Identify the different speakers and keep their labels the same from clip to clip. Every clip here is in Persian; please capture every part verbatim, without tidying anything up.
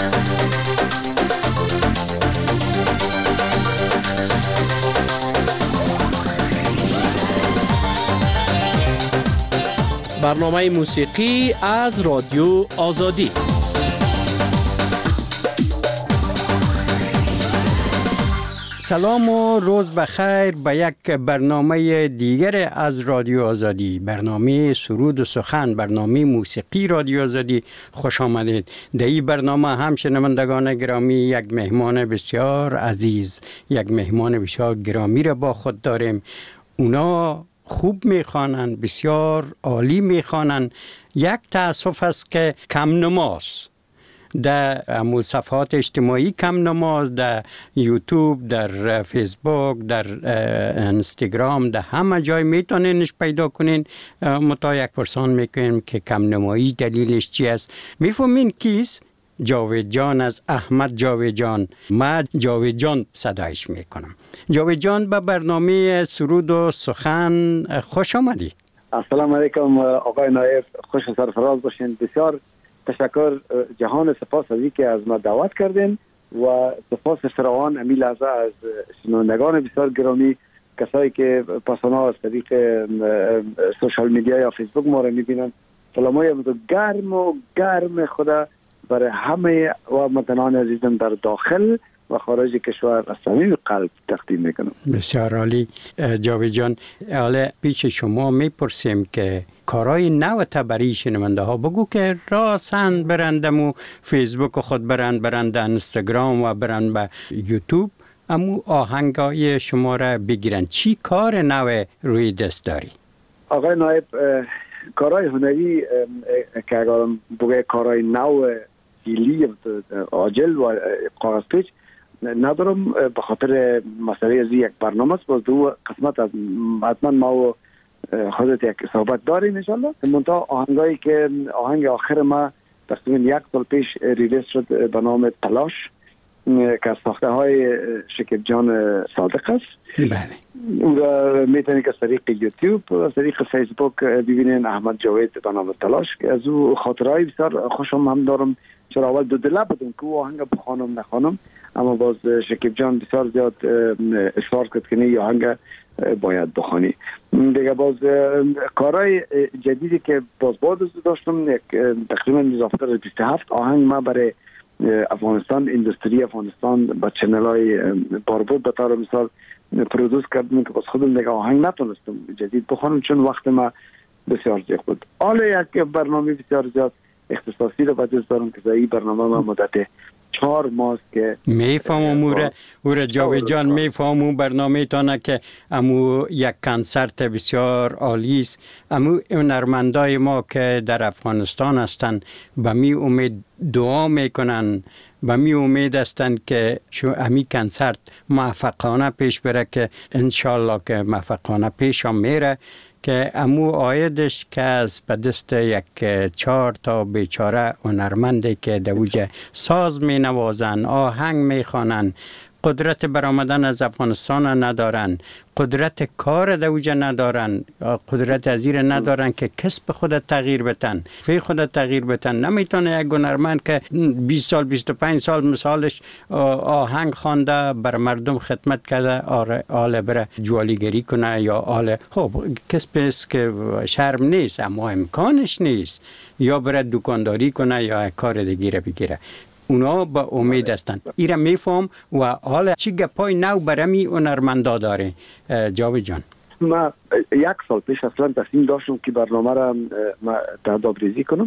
Speaker 1: برنامه موسیقی از رادیو آزادی. سلام و روز بخیر به یک برنامه دیگر از رادیو آزادی، برنامه سرود و سخن، برنامه موسیقی رادیو آزادی. خوش آمدید. در این برنامه هم شنوندگان گرامی یک مهمان بسیار عزیز، یک مهمان بسیار گرامی را با خود داریم. اونا خوب میخوانند، بسیار عالی میخوانند. یک تأسف است که کم نماست. در صفحات اجتماعی کم نماز، در یوتیوب، در فیسبوک، در اینستاگرام، در همه جای میتونینش پیدا کنین. متا یک پرسان میکنیم که کم نمایی دلیلش چی است. میفهمین کیست؟ جاوید جان از احمد جاوید جان. من جاوید جان صدایش میکنم. جاوید جان به برنامه سرود و سخن خوش آمدی.
Speaker 2: السلام علیکم آقای نایب، خوش و سرفراز باشین. بسیار تشکر جهان، سپاس از اینکه از ما دعوت کردین و سپاس فراوان امی لحظه از شنوندگان بسیار گرامی، کسایی که پاسانا از طریق سوشال میدیا یا فیسبوک ما رو میبینن. سلامای گرم و گرم خدا برای همه و متنان عزیزم در داخل و خارج کشور از صمیم قلب تقدیم میکنم.
Speaker 1: بسیار عالی جاوید جان. حالا پیش شما میپرسیم که کارهای نو تبری شنونده ها بگو که راسن برندم و فیسبوک خود برند برند اینستاگرام و برند به یوتیوب امو آهنگای شما را بگیرن. چی کار نو روی دست داری؟
Speaker 2: آقای نایب، کارهای هنری که اگر بگه کارهای نو دیلی عاجل و کاغذ پیچ ندارم، به خاطر مسئله از یک برنامه است. باز دو قسمت از حتما ما و خودت یک صحبت داریم انشالله. منتها آهنگایی که آهنگ آخر ما تقریبا یک سال پیش ریلیز شد به نام تلاش که از ساخته های شکیب جان صادق است.
Speaker 1: بله.
Speaker 2: او را میتونید که از طریق یوتیوب و از طریق فیسبوک ببینین، احمد جاوید به نام تلاش. که از او خاطرهای بسیار خوشم هم دارم. چرا اول دو دله بودم که او آهنگ بخوانم نخوانم، اما باز شکیب جان بسیار زیاد اصرار کرد که نه این آهنگ باید بخوانی. دیگه باز کارهای جدیدی که باز باز داشتم، تقریبا اضافه از بیست و هفت آهنگ ما برای افغانستان، اندستری افغانستان با چنل های باربود به طور مثال پرودوس کردم که باز خودم دیگه آهنگ نتونستم جدید بخوانم چون وقت ما بسیار زیاد بود. حالا یک برنامه بسیار زیاد اختصاصی رو باید دارم که این برنامه ما مدت چهار ماست که
Speaker 1: میفهمم اوره اوره جاوید جان، میفهمم برنامه تانه که امو یک کنسرت بسیار عالی است. امو هنرمندای ما که در افغانستان هستند به می امید دعا میکنن، به می امید هستند که شو امی کنسرت موفقانه پیش بره، که انشالله که موفقانه پیش هم میره، که امو آیدش که از به دست یک چهار تا بیچاره هنرمنده که دوجه ساز می نوازن، آهنگ می خوانن، قدرت برآمدن از افغانستان ندارن، قدرت کار دوجه ندارن، قدرت ازیر ندارن که کسب خود تغییر بتن، فی خود تغییر بتن. نمیتونه یک هنرمند که بیست سال بیست و پنج سال مثالش آهنگ خوانده بر مردم خدمت کرده آله بره جوالیگری کنه یا آله، خب کسب است که شرم نیست اما امکانش نیست، یا بره دکانداری کنه یا کار دیگه بگیره. اونا با امید هستند. ایره میفهم و حالا چی گپای نو برمی هنرمندا داره جاوید جان؟
Speaker 2: ما یک سال پیش اصلا تصمیم داشتم که برنامه را ما تدابریزی کنم.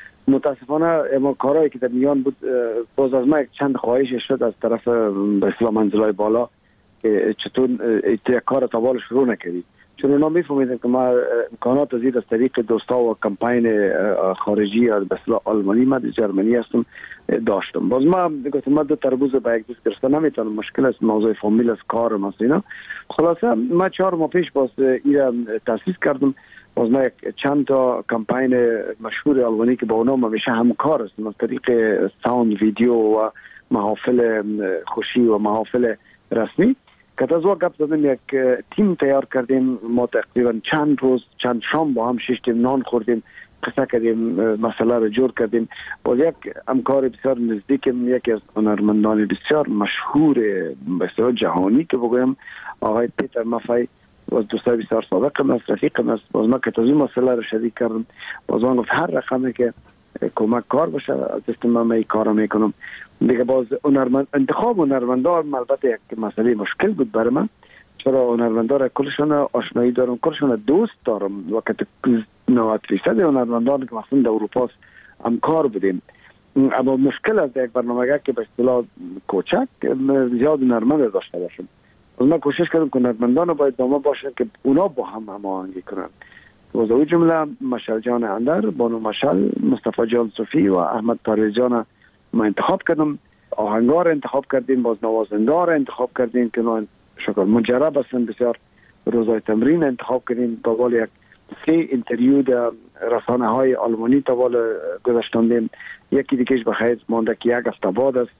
Speaker 2: متاسفانه اما کارهایی که در میان بود، باز از ما چند خواهش شد از طرف به اصطلاح منزلای بالا که چطور یک کار تاوال شروع نکردید، چون اونا میفهمیدن که ما امکانات از از طریق دوستا و کمپاین خارجی یا به اصطلاح آلمانی، ما در جرمنی هستم، داشتم. باز ما گفتم ما دو تربوز با یک دوست گرفته نمیتونم، مشکل است، موضوع فامیل است، کار است اینا. خلاصه ما چهار ماه پیش باز اینا تاسیس کردم. باز ما چند تا کمپاین مشهور آلمانی که با اونها همیشه همکار هستم از طریق ساوند، ویدیو و محافل خوشی و محافل رسمی که از وقت زدیم یک تیم تیار کردیم. ما تقریبا چند روز چند شام با هم شش تیم نان خوردیم، قصه کردیم، مسئله رو جور کردیم. باز یک همکار بسیار نزدیکم، یکی از هنرمندان بسیار مشهور بسیار جهانی که بگویم آقای پیتر مافی، باز دوستای بسیار صادقم است، رفیقم است. باز ما که تازه مسئله رو شریک کردم، باز من گفت هر رقمی که کمک کار باشه از دست من می کارو میکنم دیگه. باز هنرمند انتخاب هنرمندان البته یک مسئله مشکل بود برای من، چرا هنرمندان کلشون آشنایی دارم، کلشون دوست دارم. وقت نود درصد هنرمندان که مثلا در اروپا همکار بودیم، اما مشکل از یک برنامه که به اصطلاح کوچک زیاد هنرمند داشته باشیم. از ما کوشش کردم که هنرمندان باید دامه باشن که اونا با هم هماهنگی کنن. و از جمله مشعل جان اندر، بانو مشعل، مصطفی جان صوفی و احمد پرویزیان ما انتخاب کردم. آهنگار انتخاب کردیم، باز نوازندار انتخاب کردیم که نه شکر مجرب هستن، بسیار روزای تمرین انتخاب کردیم. با وال یک سه اینترویو در رسانه های آلمانی تا وال گذاشتندیم. یکی دیگهش بخیر مانده که یک هفته بعد است.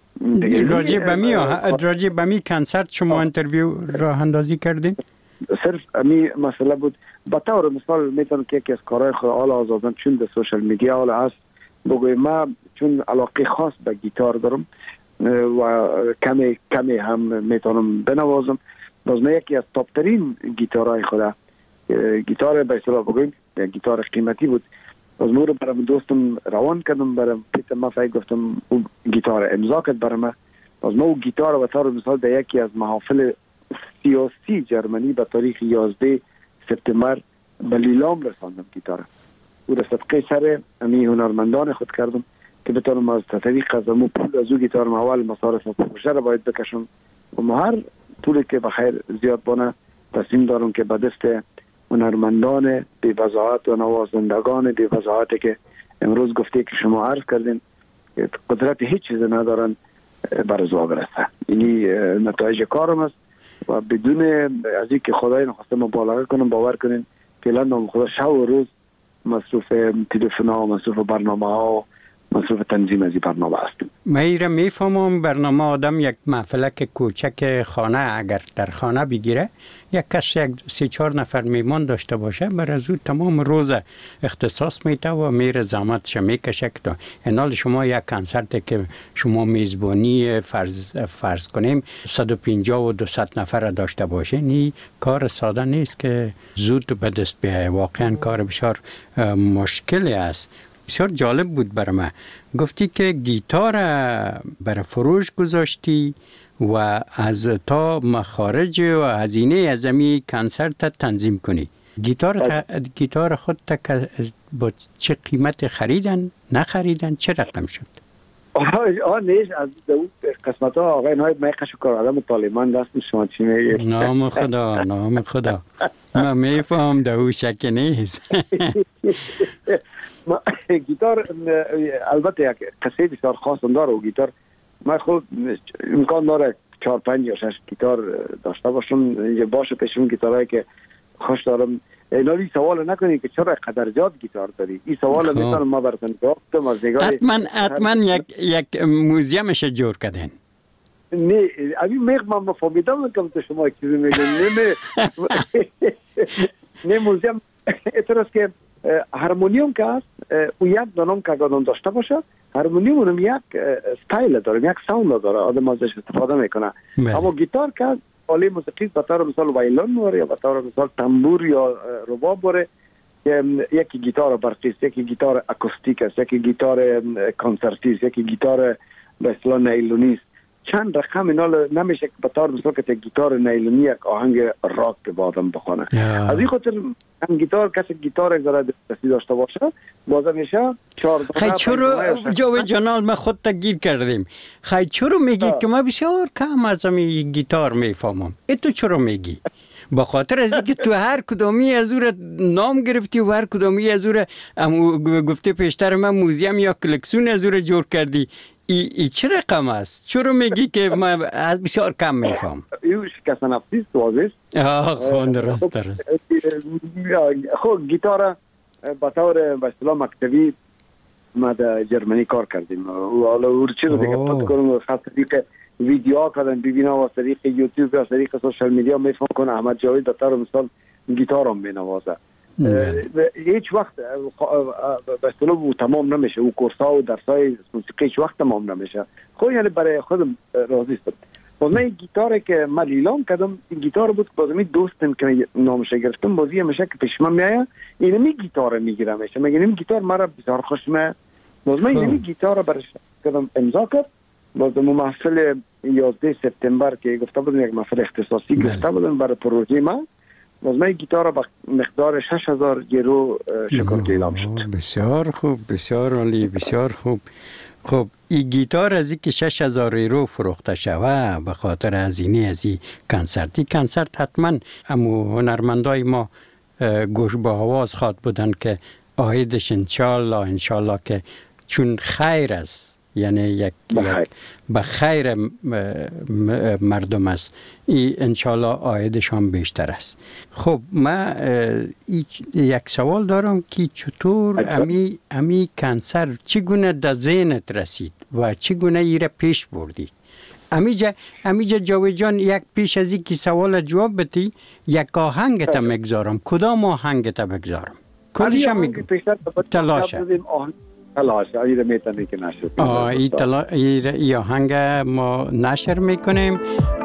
Speaker 1: راجع به می راجع به می کنسرت شما اینترویو راه اندازی کردین؟
Speaker 2: صرف امی مسئله بود. به طور مثال میتونم که یکی از کارهای خود حالا آزادن چون در سوشل میدیا حالا هست بگویم، ما چون علاقه خاص به گیتار دارم و کمی کمی هم میتونم بنوازم، باز من یکی از تاپ ترین گیتارهای خدا، گیتار به اصطلاح بگویم گیتار قیمتی بود، باز مورو برام دوستم روان کردم، برام پیتر مافی گفتم او گیتار امضا کرد برام. باز ما او گیتار به طور مثال در یکی از محافل سیاسی جرمنی به تاریخ یازده سپتامبر به لیلام رساندم گیتار. او را صدقه سر امی هنرمندان خود کردم که بتونم از طریق از امو پول از او گیتار اول مصارف پروژه را باید بکشم و ما هر پولی که بخیر زیاد بانه تصمیم دارم که به دست هنرمندان بی وضاحت و نوازندگان بی وضاحتی که امروز گفته که شما عرض کردین قدرت هیچ چیز ندارن بر زوا برسه. اینی نتایج کارم است و بدون از اینکه خدای نخواسته مبالغه کنم باور کنین فعلا نام خدا شب و روز مصروف تلفن ها، مصروف برنامه ها، مصروف تنظیم از این برنامه هستیم.
Speaker 1: من ایره میفهمم برنامه آدم یک محفلک کوچک خانه اگر در خانه بگیره، یک کس یک سی چهار نفر میمان داشته باشه، بر از او تمام روز اختصاص میده و میره زحمتش میکشه. تا انال شما یک کنسرت که شما میزبانی فرض, فرض کنیم صد و پنجاه و دویست نفر داشته باشه، نی کار ساده نیست که زود به دست بیایه. واقعا کار بسیار مشکلی است. بسیار جالب بود برای من. گفتی که گیتار برای فروش گذاشتی و از تا مخارج و هزینه از امی کنسرت تنظیم کنی. گیتار تا، گیتار خود تا با چه قیمت خریدن؟ نخریدن؟ چه رقم شد؟
Speaker 2: آه نیش از اون قسمت ها آقای نهایت میقش کار آدم طالبان دست شما چی میگه؟
Speaker 1: نام خدا، نام خدا. من میفهم دو شک نیست.
Speaker 2: گیتار البته یک قصه بسیار خاص داره و گیتار من خود امکان داره چهار پنج یا شش گیتار داشته باشم، یه باشه پیشم گیتارهایی که خوش دارم. اینالی سوال نکنی که چرا قدر زیاد گیتار داری. این سوال میتونم ما براتون جواب بدم از نگاه
Speaker 1: حتما حتما یک یک موزیمش جور کردن.
Speaker 2: نه ابی میخ من مفهمیدم که تو شما چیزی میگین. نه نه نه موزیم اعتراض که هارمونیوم که است او یک دانم که آدم داشته باشه، هارمونیوم اونم یک استایل داره، یک ساوند داره، آدم ازش استفاده میکنه. اما گیتار که آله موسیقی به طور مثال وایلون واره یا به طور مثال تنبور یا رباب واره، یکی گیتار برقی است، یکی گیتار اکوستیک است، یکی گیتار کنسرتی است، یکی گیتار به اصطلاح نیلونی است. چند رقم اینا نمیشه که به طور مثال که گیتار نیلونی یک آهنگ راک به آدم بخونه. از این خاطر هم گیتار کسی گیتار یک ذره دستی داشته باشه بازم میشه چهار
Speaker 1: خیلی چرا جاوید جانال ما خود تا گیر کردیم. خیلی چرا میگی که ما بسیار کم از این گیتار میفهمم؟ ای تو چرا میگی؟ با خاطر از اینکه تو هر کدامی از او نام گرفتی و هر کدامی از او گفته پیشتر من موزیم یا کلکسیون از او جور کردی. ای, ای چه رقم است؟ چرا میگی که ما از بسیار کم میفهم؟
Speaker 2: ایو شکست نفسی است واضح.
Speaker 1: آه خون درست درست.
Speaker 2: خب گیتار به طور به اصطلاح مکتبی ما در جرمنی کار کردیم و حالا اورچه رو دیگه پات کنم خاص طریق ویدیو کردن ببینم و طریق یوتیوب و طریق سوشال میدیا میفهم کنه احمد جاوید به طور مثال گیتارم مینوازه. هیچ وقت به اصطلاح تمام نمیشه، او کورس‌ها و درس‌های موسیقی هیچ وقت تمام نمیشه. خب یعنی برای خودم راضی هستم. باز من گیتاری که من لیلام کردم، این گیتار بود که باز می دوستم که نامش گرفتم، بازی همیشه که پیش من میایه اینمی گیتار میگیرم میشه، میگم این گیتار مرا بسیار خوش میاد. باز من اینمی گیتار برش کردم امضا کرد. باز در محفل یازده سپتامبر که گفته بودم یک محفل اختصاصی گفته بودم برای پروژه من، باز من گیتار با مقدار شش هزار یورو شکایت اعلام شد.
Speaker 1: بسیار خوب، بسیار عالی، بسیار خوب. خب این گیتار از اینکه شش هزار یورو فروخته شوه به خاطر هزینه از این کنسرتی، کنسرت حتما امو هنرمندای ما گوش با آواز خواد بودن که آیدش انشالله انشالله که چون خیر است، یعنی یک به خیر مردم است، این انشالله آیدشان بیشتر است. خب من یک سوال دارم که چطور امی امی کنسر چگونه در ذهنت رسید و چگونه ایره پیش بردی؟ امیجا امیجا جاوید جان، یک پیش از این که سوال جواب بدی یک آهنگ تا میگذارم. کدام آهنگ تا بگذارم؟ کلش هم میگم تلاشه
Speaker 2: تلاشه ایره میتونی که نشر
Speaker 1: آه ای تلا ای آهنگ ما نشر میکنیم.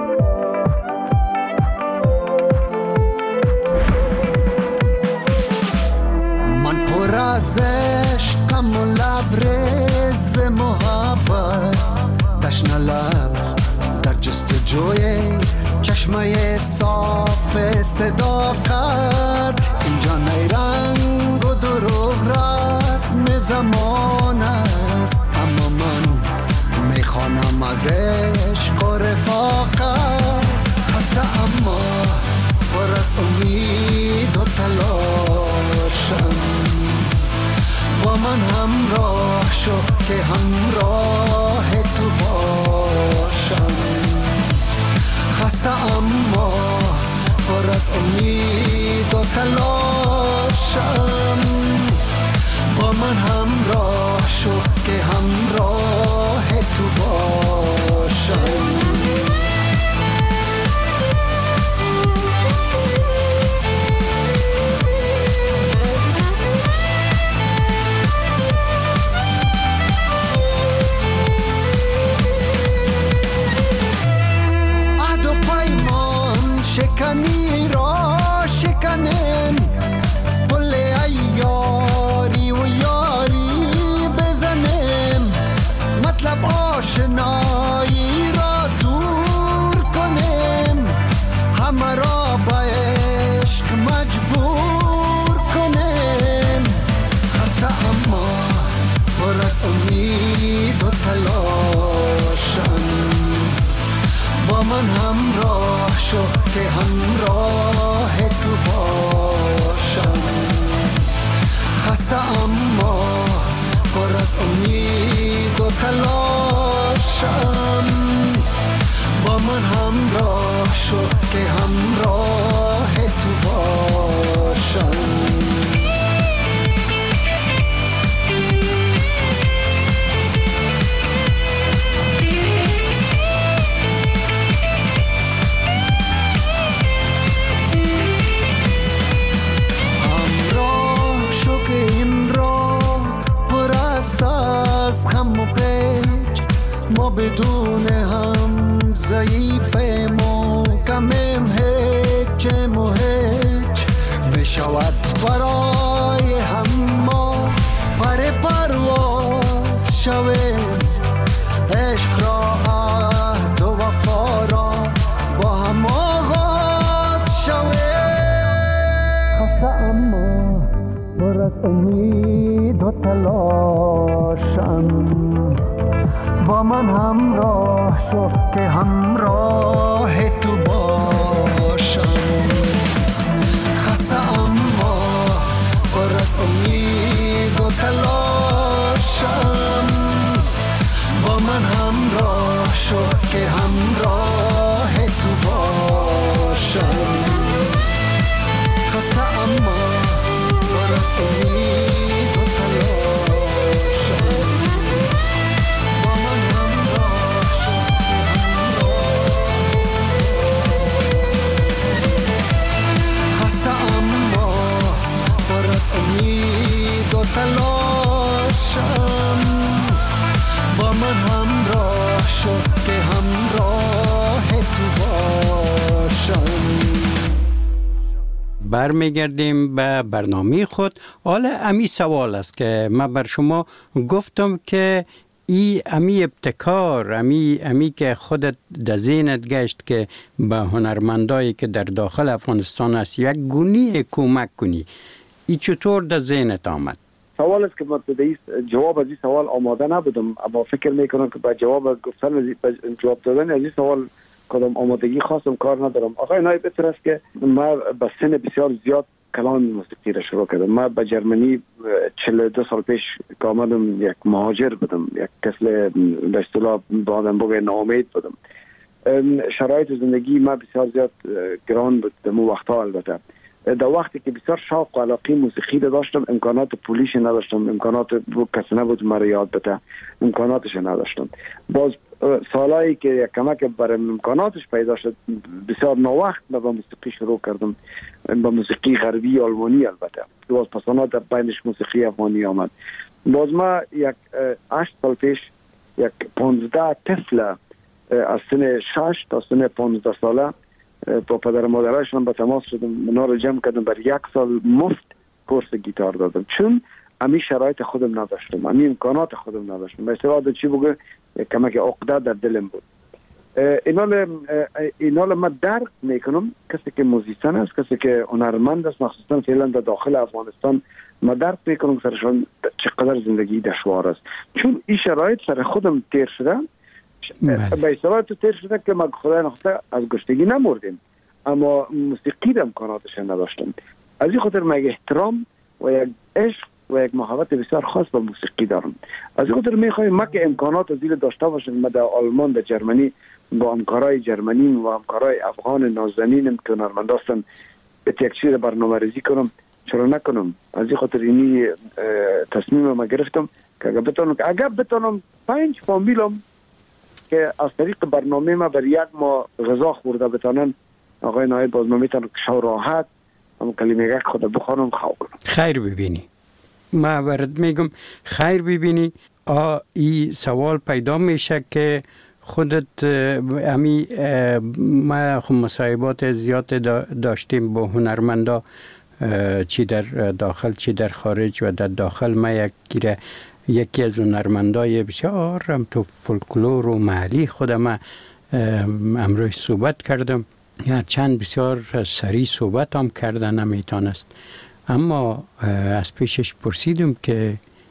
Speaker 3: من پر از عشقم و لبریز محبت، تشنه لب در جستجوی چشمه صاف صداقت، اینجا نیرنگ و دروغ رسم زمان است، اما من میخوانم از عشق و رفاقت، خسته اما پر از امید و تلاشم، با من همراه شو که همراه تو باشم، خسته اما پر از امید و تلاشم، با من همراه شو که همراه تو باشم. شکنی را شکنن، پل ایاری و یاری بزنم، مطلب آشنایی را دور کنم، همه را با عشق مجبور کنم، خسته اما پر از امید و تلاشم، با من همراه شو که همراه تو باشم، خسته اما پر از امید و تلاشم، با من همراه شو که همراه تو باشم. ما بدون هم ضعیفیم و کمیم، هیچ و هیچ میشود برای هم ما پر پرواز شویم، عشق را عهد و وفا را با هم آغاز شویم، خسته اما پر از امید و تلاشم، با من همراه شو که همراه تو باشم، خسته اما پر از امید و تلاشم، با من همراه شو که همراه تو باشم، خسته اما پر از امید و تلاشم، بخشو که همراه تو باشم.
Speaker 1: برمیگردیم به برنامه خود. حالا امی سوال است که من بر شما گفتم که ای امی ابتکار، امی امی که خودت در ذهنت گشت که به هنرمندایی که در داخل افغانستان است یک گونی کمک کنی، ای چطور در ذهنت آمد؟
Speaker 2: سوال است که من جواب از این سوال آماده نبودم، اما فکر میکنم که با جواب گفتن از جواب دادن از این سوال کدام آمادگی خاصم کار ندارم. آقای نایب بهتر است که من به سن بسیار زیاد کلام موسیقی را شروع کردم. من به جرمنی چهل و دو سال پیش که آمدم یک مهاجر بودم، یک کسل به اصطلاح بادم بگه ناامید بودم. شرایط زندگی من بسیار زیاد گران بود در اون وقتها. البته در وقتی که بسیار شوق و علاقه موسیقی داشتم، امکانات پولیش نداشتم، امکانات کسی نبود مرا یاد بده، امکاناتش نداشتم. باز سالایی که یک کمک برای امکاناتش پیدا شد، بسیار ناوقت به موسیقی شروع کردم، به موسیقی غربی آلمانی. البته باز پسانا در بینش موسیقی افغانی آمد. باز ما یک هشت سال پیش یک پانزده طفل از سن شش تا سن پانزده ساله با پدر مادرشان به تماس شدم، اونا رو جمع کردم، بر یک سال مفت کورس گیتار دادم، چون امی شرایط خودم نداشتم، امی امکانات خودم نداشتم. به اصطلاح چی بگه کمک عقده در دلم بود. اینال اینال ما درک میکنم کسی که موزیسین است، کسی که هنرمند است، مخصوصا فعلا در داخل افغانستان، ما درک میکنم سرشان چقدر زندگی دشوار است، چون این شرایط سر خودم تیر شده. به اصطلاح تو تیر شده که ما خدای نخواسته از گشتگی نمردیم، اما موسیقی در امکاناتش نداشتم. از این خاطر من احترام و یک عشق و یک محبت بسیار خاص به موسیقی دارم. از این خاطر میخوایم ما که امکانات از این داشته باشیم، ما در آلمان، در جرمنی با همکارای جرمنی و همکارای افغان نازنینم که هنرمند هستن به یک چیز برنامه ریزی کنم، چرا نکنم؟ از این خاطر اینی تصمیم ما گرفتم که اگر بتونم که اگر بتونم پنج فامیلم که از طریق برنامه ما بر یک ما غذا خورده بتونن، آقای نایب باز ما میتونم که شو راحت هم کلمه خود بخوانم خواه کنم.
Speaker 1: خیر ببینی، ما برد میگم خیر ببینی. آ ای سوال پیدا میشه که خودت امی ما خب مصاحبات زیاد داشتیم با هنرمندا، چی در داخل چی در خارج. و در داخل ما یکی یکی از هنرمندای بسیار هم تو فولکلور و محلی خودم ما امروز صحبت کردم، یا چند بسیار سریع صحبت هم کردن نمیتونست، اما از پیشش پرسیدم که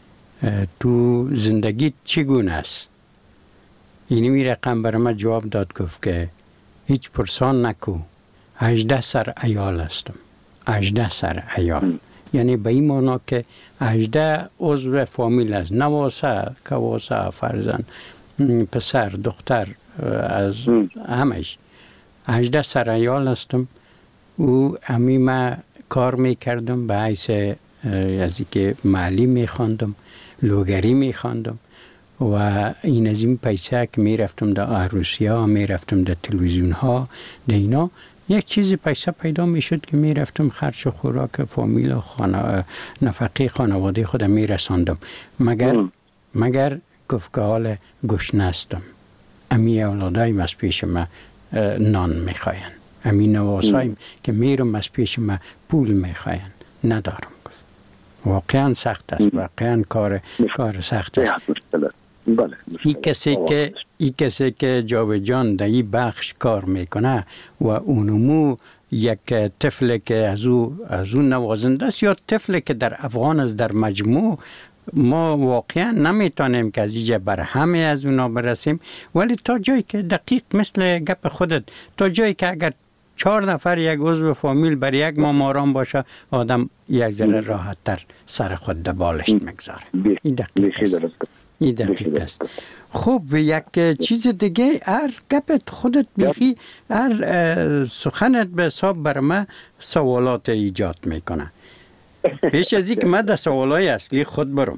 Speaker 1: تو زندگی چگونه است؟ اینی می رقم برای من جواب داد، گفت که هیچ پرسان نکو، هجده سر عیال هستم. هجده سر عیال یعنی به این معنا که هجده عضو فامیل است، نواسه کواسه فرزند پسر دختر از همش هجده سر عیال هستم. او امی ما کار میکردم به حیث از که محلی میخواندم، لوگری میخواندم و این از این پیسه که میرفتم در عروسی ها، میرفتم در تلویزیون ها، در اینا یک چیزی پیسه پیدا میشد که میرفتم خرج و خوراک فامیل و خانه نفقه خانواده خودم میرساندم. مگر مگر گفت که حال گشنه هستم، امی اولادایم از پیش ما نان میخواین، امی نواسایم که میرم از پیش ما پول میخواین، ندارم. گفت واقعا سخت است، واقعا کار کار سخت است.
Speaker 2: بله.
Speaker 1: این کسی که این کسی که جاویدجان در این بخش کار میکنه و اونمو یک طفل که از او از اون نوازنده است یا طفل که در افغان است در مجموع، ما واقعا نمیتونیم که از اینجا بر همه از اونا برسیم، ولی تا جایی که دقیق مثل گپ خودت، تا جایی که اگر چهار نفر یک عضو فامیل بر یک ماماران باشه، آدم یک ذره راحت تر سر خود در بالش میگذاره. این دقیق است. این دقیق است. خب یک چیز دیگه، هر گپت خودت بیخی، هر سخنت به حساب بر من سوالات ایجاد میکنه. پیش از این که من در سوالای اصلی خود برم،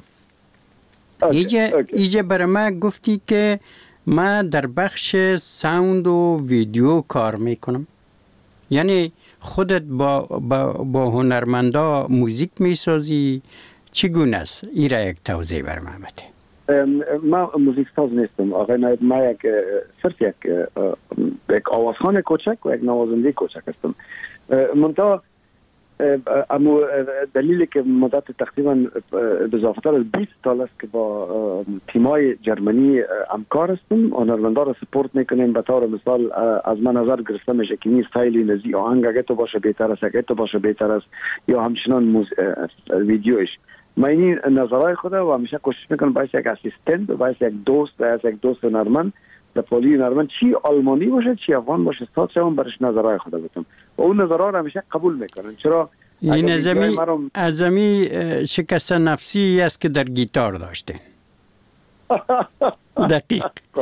Speaker 1: ایجا ایجا بر من گفتی که من در بخش ساوند و ویدیو کار میکنم، یعنی خودت با, با, با هنرمندا موزیک میسازی، چگونه است؟ این را یک توضیح بر من بده.
Speaker 2: ما موزیک ساز نیستم آقای نایب. ما یک صرف یک یک آوازخوان کوچک و یک نوازنده کوچک هستم. منتها اما دلیلی که مدت تقریبا بضافتر از بیست سال است که با تیمای جرمنی همکار هستم. هنرمندا را سپورت میکنیم. به طور مثال از من نظر گرفته میشه که این استایلی نزی آهنگ اگه تو باشه بهتر است، اگه تو باشه بهتر است، یا همچنان موز... ویدیوش. من این نظرهای خود و همیشه کوشش میکنم باعث یک اسیستنت و باعث یک دوست باعث یک دوست هنرمند در پولی هنرمند چی آلمانی باشه چی افغان باشه ساعت شما برش نظرهای خود بتم و اون نظرها رو همیشه قبول میکنن. چرا
Speaker 1: این ازمی ازمی شکست نفسی است که در گیتار داشته. دقیق.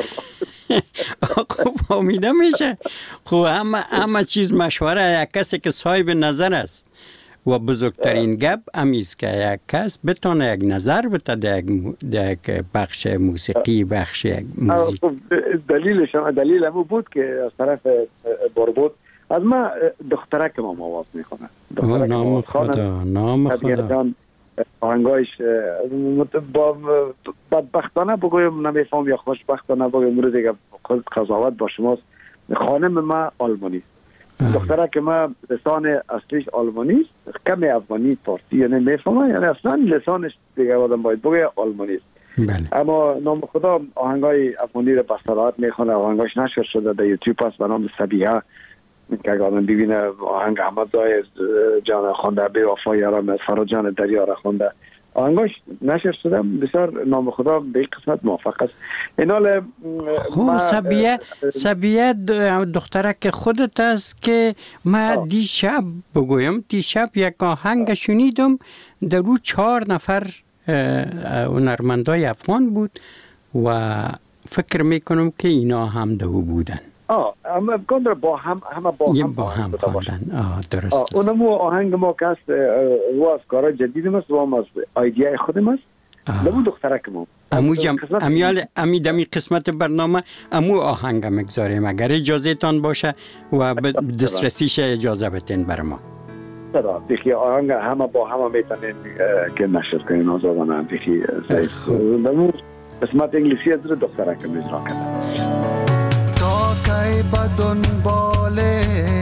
Speaker 1: خوب امیده میشه. خوب همه همه چیز مشوره یک کسی که صاحب نظر است و بزرگترین گپ امیست که یک کس بتونه یک نظر بده در یک بخش موسیقی، بخش یک موزیک.
Speaker 2: دلیل شما دلیل همون بود که از طرف باربود از ما دخترک ما آواز میخونه.
Speaker 1: نام خدا نام خدا
Speaker 2: آهنگایش با بدبختانه بگویم نمیفهم یا خوشبختانه بگویم مورد دیگه قضاوت با شماست. خانم ما آلمانی دختره که ما لسان اصلیش آلمانی است، کمی افغانی فارسی یعنی میفهمه، یعنی اصلا لسانش دیگه آدم باید بگه آلمانی است.
Speaker 1: بله.
Speaker 2: اما نام خدا آهنگای افغانی رو به صراحت میخونه. آهنگاش نشر شده در یوتیوب است به نام سبیه که آدم ببینه آهنگ احمد زای جان خونده به وفا یارم فراجان دریا را خونده. آهنگاش نشر شده بسیار نام خدا به این قسمت موافق است. اینال
Speaker 1: خب سبیه سبیه دخترک خودت است که ما دیشب بگویم دیشب یک آهنگ شنیدم در رو چهار نفر هنرمندای افغان بود و فکر میکنم که اینا هم دو بودن.
Speaker 2: آه اما گندر با هم همه با هم
Speaker 1: با هم خواندن. آه درست است.
Speaker 2: اونمو آهنگ ما که است و از کارهای جدید است و هم از ایدیای خودم است. نمو دخترک ما
Speaker 1: امو جم امیال امی دمی قسمت برنامه امو آهنگ مگذاریم اگر اجازه تان باشه و دسترسیش اجازه بتین بر ما.
Speaker 2: چرا دیگه آهنگ همه با همه میتونین که نشر کنین آزادانه دیگه نمو قسمت انگلیسی از دخترک میزرا کنه.
Speaker 3: کی بدون باله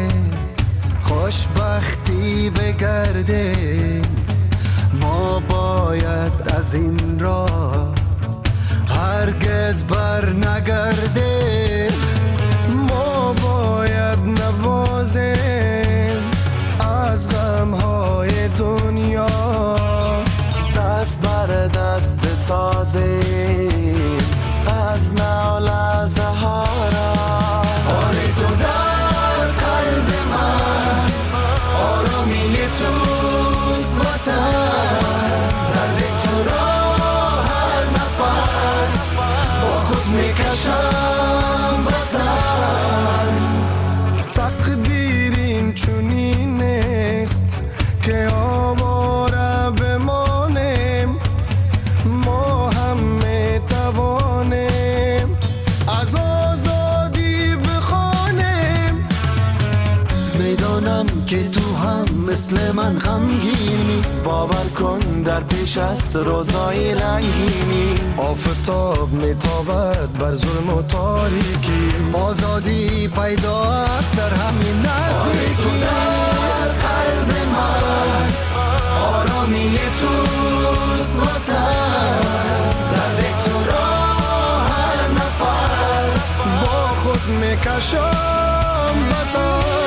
Speaker 3: خوشبختی بگرده ما باید از این راه هرگز بر نگرده ما باید نوازیم از غمهای دنیا دست بر دست بسازیم از نال از زهارا آرزو در قلب من آرامی توست وطن درد تو را هر نفس با خود میکشم وطن تقدیر این چنین است که آواره بمانیم ما هم میتوانیم از آزادی بخوانیم میدانم که تو هم مثل من غمگینی باور کن در پیش است روزای رنگینی آفتاب میتابد بر ظلم و تاریکی آزادی پیدا است در همین نزدیکی در قلب من آرامی توست وطن درد تو را هر نفس با خود میکشم وطن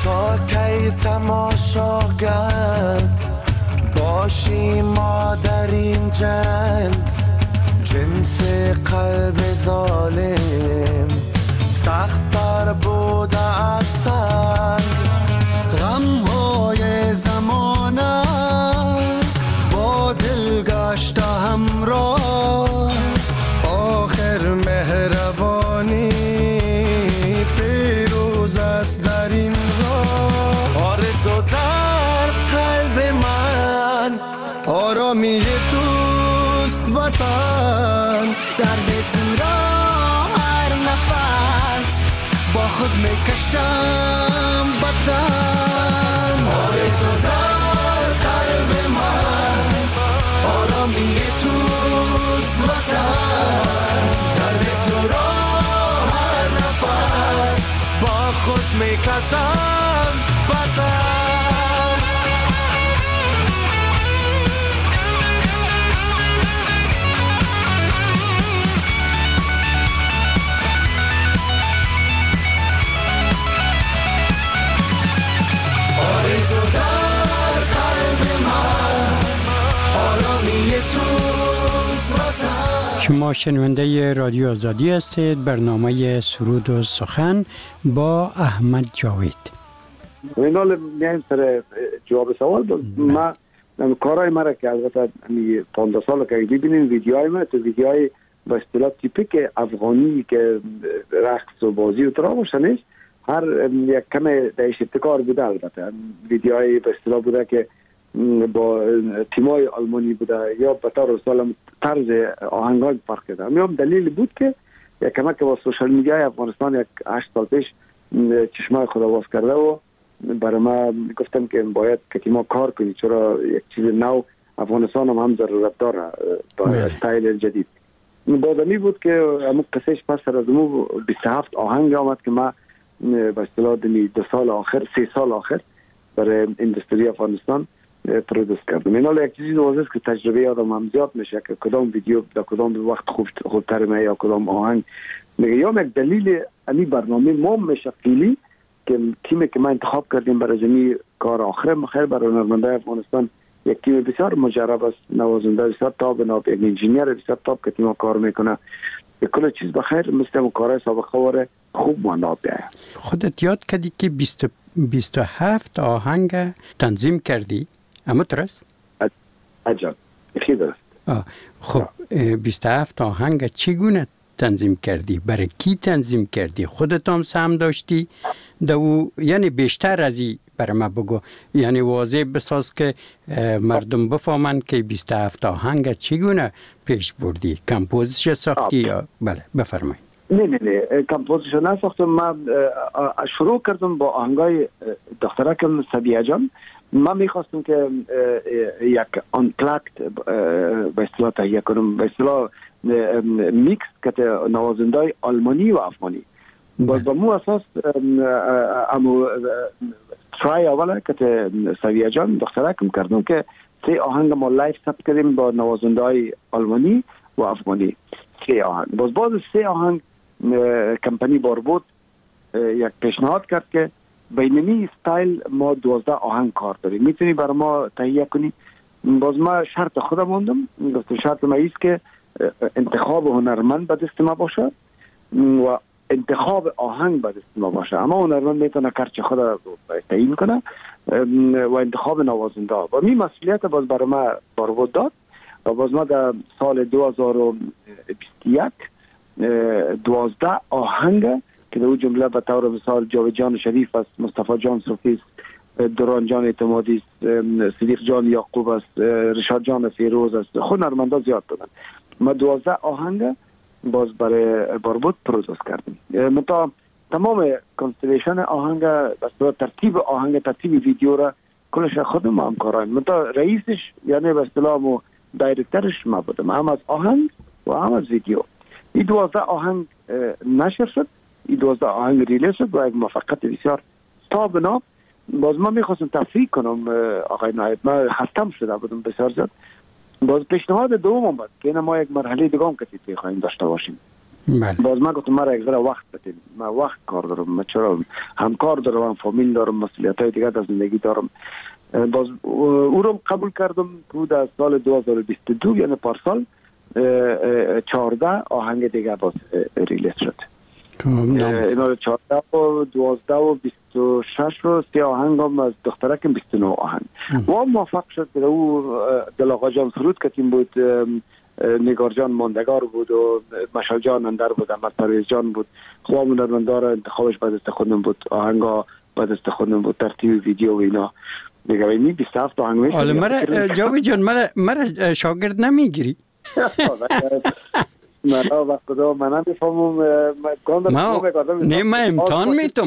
Speaker 3: باشیم ما در این جنگ جنس قلب ظالم سخت‌تر بوده از سنگ غم‌های زمانه با دل گشته همراه آخر مهربانی پیروز است در این راه آرزو در قلب من آرامی توست وطن درد تو را هر نفس با خود میکشم وطن آرزو در قلب من آرامی توست وطن درد تو را هر نفس با خود میکشم وطن
Speaker 1: شما شنونده رادیو آزادی هستید. برنامه سرود و سخن با احمد جاوید.
Speaker 2: اینال میایم سر جواب سوال. ما کارهای مرا که البته پانزده سال که ببینیم ویدیوهای ما تو ویدیوهای به اصطلاح تیپیک افغانی که رقص و بازی و ترا باشه نیست، هر یک کم دیش ابتکار بوده. البته ویدیوهای به اصطلاح بوده که با تیمای آلمانی بوده یا به طور سالم طرز آهنگان فرق کرده. میام دلیل بود که یک کمک با سوشال میدیای افغانستان یک هشت سال پیش چشمای خدا باز کرده و برای ما گفتم که باید که تیما کار کنی، چرا یک چیز نو افغانستان هم هم ضرورت داره با استایل جدید. بازمی بود که همون قصهش پس از امو بیست و هفت آهنگ آمد که ما به اصطلاح دو سال آخر سه سال آخر برای اندستری افغانستان پرودوس کردم. این حالا یک چیزی نوازه که تجربه آدم هم زیاد میشه که کدام ویدیو در کدام وقت خوب خوبتر میاد یا کدام آهنگ میگه. یا یک دلیل امی برنامه ما میشه فیلی که تیمی که ما انتخاب کردیم برای جمی کار آخر مخیر برای هنرمندای افغانستان یک تیم بسیار مجرب است، نوازنده بسیار تاب، ناب یک انجینیر بسیار تاب که تیم کار میکنه به کل چیز بخیر مثل اون کارهای سابقه واره خوب مناب بیاید.
Speaker 1: خودت یاد کردی که بیست و هفت آهنگ تنظیم کردی؟ اما درست؟
Speaker 2: عجب، خیلی درست.
Speaker 1: خب بیست و هفت آهنگ چگونه تنظیم کردی؟ برای کی تنظیم کردی؟ خودت هم سهم داشتی؟ دو یعنی بیشتر از این برای ما بگو، یعنی واضح بساز که مردم بفهمن که بیست و هفت آهنگ چگونه پیش بردی؟ کمپوزیش ساختی یا بله بفرمایید.
Speaker 2: نه نه نه کمپوزیش نساختم. من شروع کردم با آهنگای دخترکم سبیه جان. من میخواستم که یک آنپلاکت به اصطلاح تهیه کنم، به اصطلاح میکس که نوازندای آلمانی و افغانی. باز با مو اساس امو ترای اوله که سویه جان دخترکم کردم که سه آهنگ ما لایف ثبت کردیم با نوازندای آلمانی و افغانی. سه آهنگ. باز باز سه آهنگ کمپانی باربود یک پیشنهاد کرد که بینمی استایل ما دوازده آهنگ کار داریم، میتونی برای ما تهیه کنی؟ باز ما شرط خودم موندم، گفتم شرط ما ایست که انتخاب هنرمند به دست ما باشه و انتخاب آهنگ به دست ما باشه. اما هنرمند میتونه کارچه خود تعیین کنه و انتخاب نوازنده و می مسئولیت باز برای ما باربود داد. و باز ما در سال دو هزار و بیست و یک دوازده آهنگ که در جمله به طور مثال جاوید جان شریف است، مصطفی جان صوفی است، دوران جان اعتمادی است، صدیق جان یعقوب است، رشاد جان فیروز است، هنرمندا زیاد دادن. ما دوازده آهنگ باز برای باربود پرودوس کردیم. متا تمام کنستلیشن آهنگ، به ترتیب آهنگ، ترتیب ویدیو را کلش خودم ما هم کاریم. متا رئیسش یعنی به اصطلاح مو دایرکترش ما بودم، هم از آهنگ و هم از ویدیو. این دوازده آهنگ نشر شد، این دوازده آهنگ ریلیز شد و یک موفقیت بسیار تابناک. باز ما میخواستم تفریق کنم آقای نایب، ما خستم شده بودم بسیار زیاد. باز پیشنهاد دوم اومد که اینا ما یک مرحله دیگه هم کسی بخوایم داشته باشیم.
Speaker 1: بله.
Speaker 2: باز ما گفتم مرا یک ذره وقت بدید، ما وقت کار دارم، ما چرا همکار دارم، فامیل دارم، مسئولیت‌های دیگه در زندگی دارم. باز او رو قبول کردم که در سال دو هزار و بیست و دو یعنی پارسال چهارده آهنگ دیگه باز ریلیز شد. اینا رو چهارده و دوازده و بیست و شش رو سی آهنگ هم از دخترکم بیست و نه آهنگ و موفق شد که او دل آقا جان سرود کتیم بود، نگار جان ماندگار بود و مشال جان اندر بود، احمد پرویز جان بود، خواه هنرمندار انتخابش بعد است خودم بود، آهنگا بعد است خودم بود، ترتیب ویدیو و اینا دیگه اینی بیست و هفت آهنگ میشه.
Speaker 1: حالا مرا جاوید جان مرا شاگرد نمیگیری؟
Speaker 2: من وقت دا من نمیفهمم
Speaker 1: نه من امتحان میتم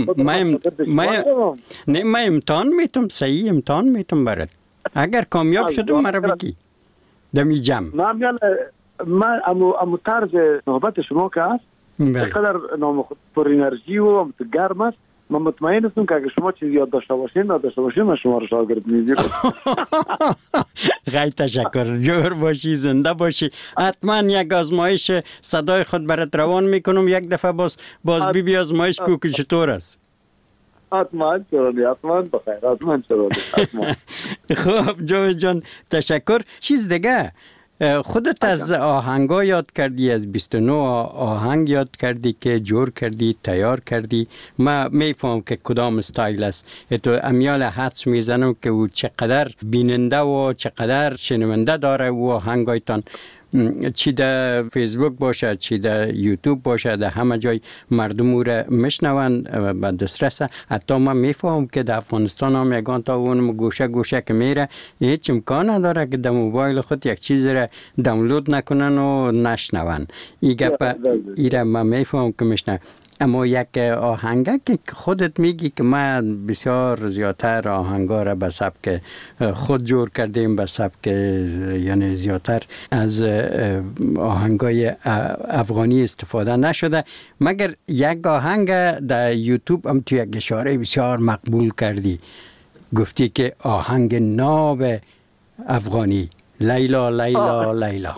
Speaker 1: نه من امتحان میتم صحیح امتحان میتم برات اگر کامیاب شدم مرا بگی دمی جمع.
Speaker 2: من میان من امو امو طرز صحبت شما که هست بقدر نام خود پر انرژی و گرم است، من مطمئن هستم که اگر شما چیزی یاد داشته باشین نداشته باشین من شما رو شاگرد میگیرم.
Speaker 1: خیلی تشکر، جور باشی، زنده باشی. حتما یک آزمایش صدای خود برات روان میکنم یک دفعه باز باز بی بی آزمایش کو که چطور است.
Speaker 2: حتما چرانی، حتما بخیر، حتما چرانی، حتما.
Speaker 1: خب جاوید جان تشکر. چیز دیگه خودت از آهنگا یاد کردی، از بیست و نه آهنگ یاد کردی که جور کردی، تیار کردی. من میفهم که کدام استایل است. تو امیال حدس میزنم که او چقدر بیننده و چقدر شنونده داره و آهنگایتان، چی در فیسبوک باشه، چی در یوتیوب باشه، در همه جای مردم او را میشنوند به دسترسه. حتی من میفهم که در افغانستان هم یگان تا اون گوشه گوشه که میره هیچ امکان نداره که در موبایل خود یک چیز را دانلود نکنن و نشنون. این گپ ایره من میفهم که میشنه. اما یک آهنگه که خودت میگی که من بسیار زیادتر آهنگا را به سبک خود جور کردیم، به سبک یعنی زیادتر از آهنگای افغانی استفاده نشده، مگر یک آهنگ در یوتیوب هم تو یک اشاره بسیار مقبول کردی، گفتی که آهنگ ناب افغانی لیلا لیلا لیلا.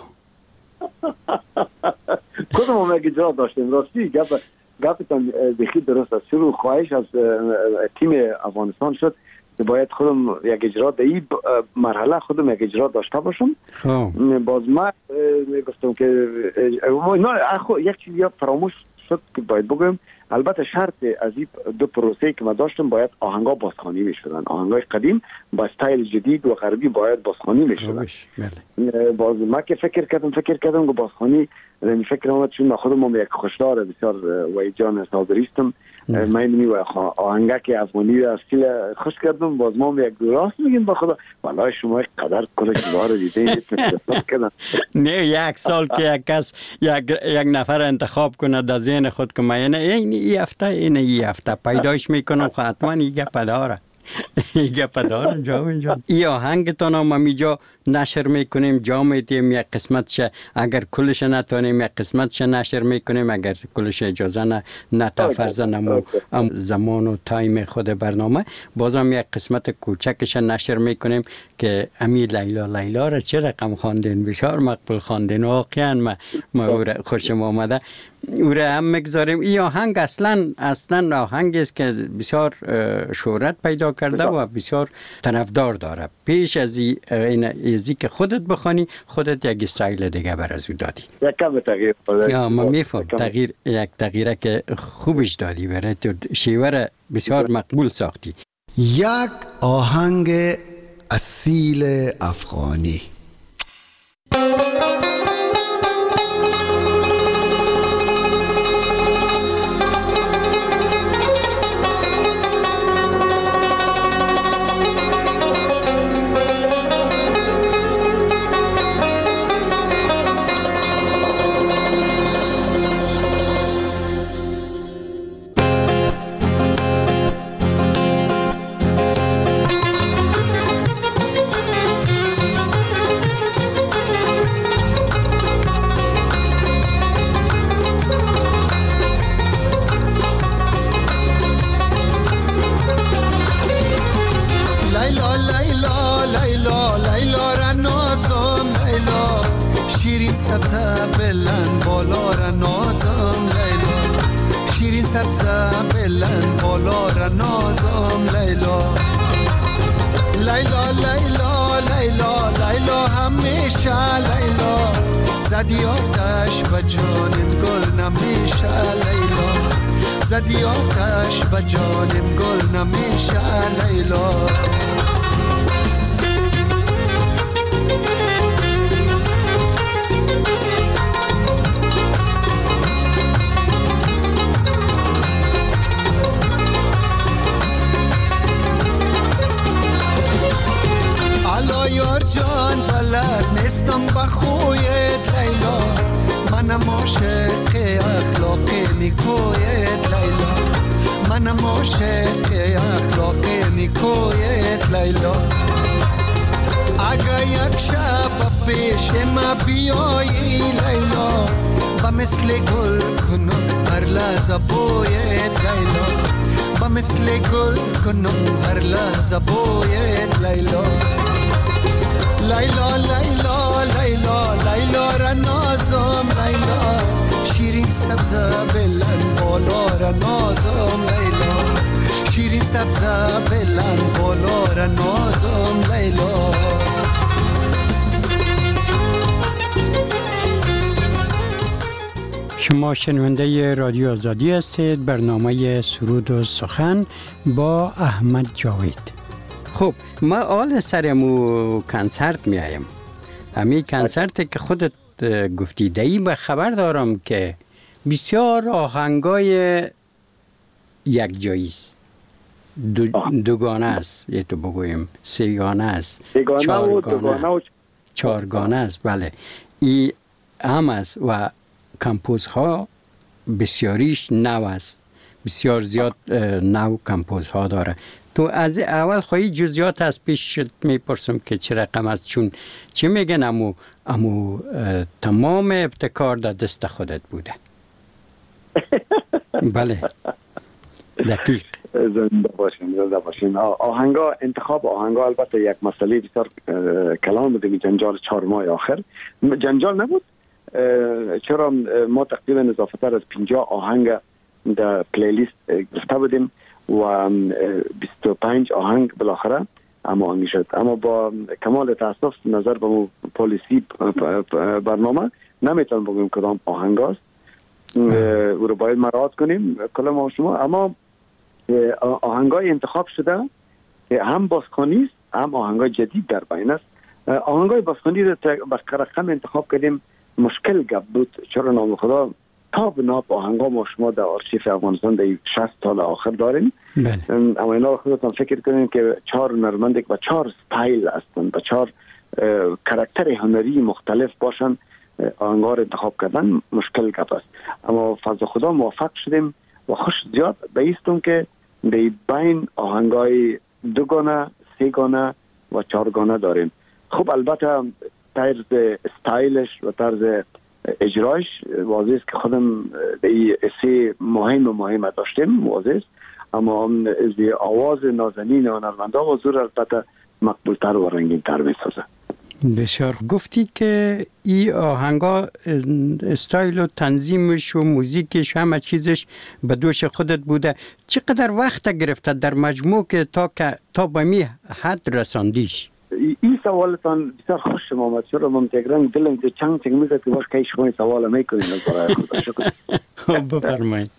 Speaker 2: کدوم هم یک اجرا داشتیم راستی گفت گفتم بخی درست است. شروع خواهش از تیم افغانستان شد که باید خودم یک اجرا در این مرحله خودم یک اجرا داشته باشم. باز من گفتم که یک چیزی فراموش شد که باید بگویم. البته شرط از این دو پروسه که من داشتم باید آهنگا بازخوانی میشدن، آهنگای قدیم با استایل جدید و غربی باید بازخوانی میشدن. باز من که فکر کردم فکر کردم که بازخوانی این فکر آمد چون خودم هم یک خوشدار بسیار وای جان صادریستم، من می و آهنگک افغانی اصیل خوش کردم. باز ما یک راست میگیم با خدا والله شما قدر کل کار دیدین
Speaker 1: نه یک سال که یک کس یک یک نفر انتخاب کنه در ذهن خود که من این این هفته این این هفته پیداش میکنم حتما این گپ داره این گپ داره. جاوید جان این آهنگتون هم امیجا نشر میکنیم، جا میدیم یک قسمتش، اگر کلش نتونیم یک قسمتش نشر میکنیم، اگر کلش اجازه نه نه تا فرض نمو زمان و تایم خود برنامه بازم یک قسمت کوچکش نشر میکنیم که امی لیلا لیلا را چه رقم خواندین، بسیار مقبول خواندین، واقعا ما ما خوشم آمده. او را هم میگذاریم. این آهنگ اصلا اصلا آهنگی است که بسیار شهرت پیدا کرده و بسیار طرفدار داره. پیش از این ازی که خودت بخوانی خودت یک استایل دیگه بر از او دادی.
Speaker 2: یک کم تغییر
Speaker 1: یا من میفهم تغییر یک تغییره که خوبش دادی برای تو شیوه بسیار مقبول ساختی.
Speaker 3: یک آهنگ اصیل افغانی. لیلا لیلا لیلا لیلا همیشه لیلا زدی آتش به جانم گل نمیشه لیلا زدی آتش به جانم گل نمیشه لیلا الا یار جان بلد نیستم به خویت لیلا منم عاشق اخلاق نیکویت لیلا منم عاشق اخلاق نیکویت لیلا اگه یک شب پیش ما بیایی لیلا با مثل گل کنم هر لحظه بویت لیلا با مثل گل کنم هر لحظه بویت لیلا لیلا لیلا لیلا لیلا را نازم لیلا شیرین سبزه بلند بالا را نازم لیلا شیرین سبزه بلند بالا را نازم لیلا
Speaker 1: شما شنونده رادیو آزادی هستید. برنامه سرود و سخن با احمد جاوید. خب ما آل سرمو کنسرت میایم. همین کنسرت که خودت گفتی دایی به خبر دارم که بسیار آهنگای یک جاییست، دو دوگانه است، یه تو بگویم سیگانه است، چهارگانه چهارگانه است. بله ای هم است و کمپوزها بسیاریش نو است، بسیار زیاد نو کمپوزها داره. تو از اول خواهی جزیات از پیش میپرسم که چه رقم است، چون چه میگن امو, امو تمام ابتکار در دست خودت بوده. بله دقیق.
Speaker 2: زنده باشین زنده باشین. آهنگا انتخاب آهنگا البته یک مسئله بسیار کلان بوده. جنجال چهار ماه آخر جنجال نبود، چرا ما تقریبا اضافه‌تر از پنجاه آهنگ در پلیلیست گرفته بودیم و بیست و پنج آهنگ بالاخره هماهنگی شد. اما با کمال تاسف نظر به پالیسی برنامه نمیتونم بگم کدام آهنگ است، او رو باید مراعات کنیم کل ما شما. اما آهنگای انتخاب شده هم بازخوانی است هم آهنگای جدید در بین است. آهنگای بازخوانی رو به رقم انتخاب کردیم. مشکل گپ بود، چرا نام خدا تا به ناب آهنگا ما شما در آرشیف افغانستان در شصت سال آخر داریم. اما اینا خودتان فکر کنین که چهار هنرمند و چهار ستایل هستند و چهار کاراکتر هنری مختلف باشن، آهنگا رو انتخاب کردن مشکل گپ است. اما فضل خدا موفق شدیم و خوش زیاد بیستم که در بین آهنگای دوگانه، سیگانه و چهارگانه داریم. خب البته طرز استایلش و طرز اجرایش واضح است که خودم این سه مهم و مهم داشتیم واضح است، اما از آواز نازنین هنرمندا و زور البته مقبولتر و رنگین‌تر می‌سازه.
Speaker 1: بسیار. گفتی که این آهنگا استایل و تنظیمش و موزیکش همه چیزش به دوش خودت بوده. چقدر وقت گرفته در مجموع که تا که تا به می حد رساندیش؟
Speaker 2: این سوالتان بسیار خوش آمد. چرا من تگرنگ دلم که چنگ چنگ میزد که باش که شما سوال میکنین از برای خدا. شکر.
Speaker 1: خب بفرمایید.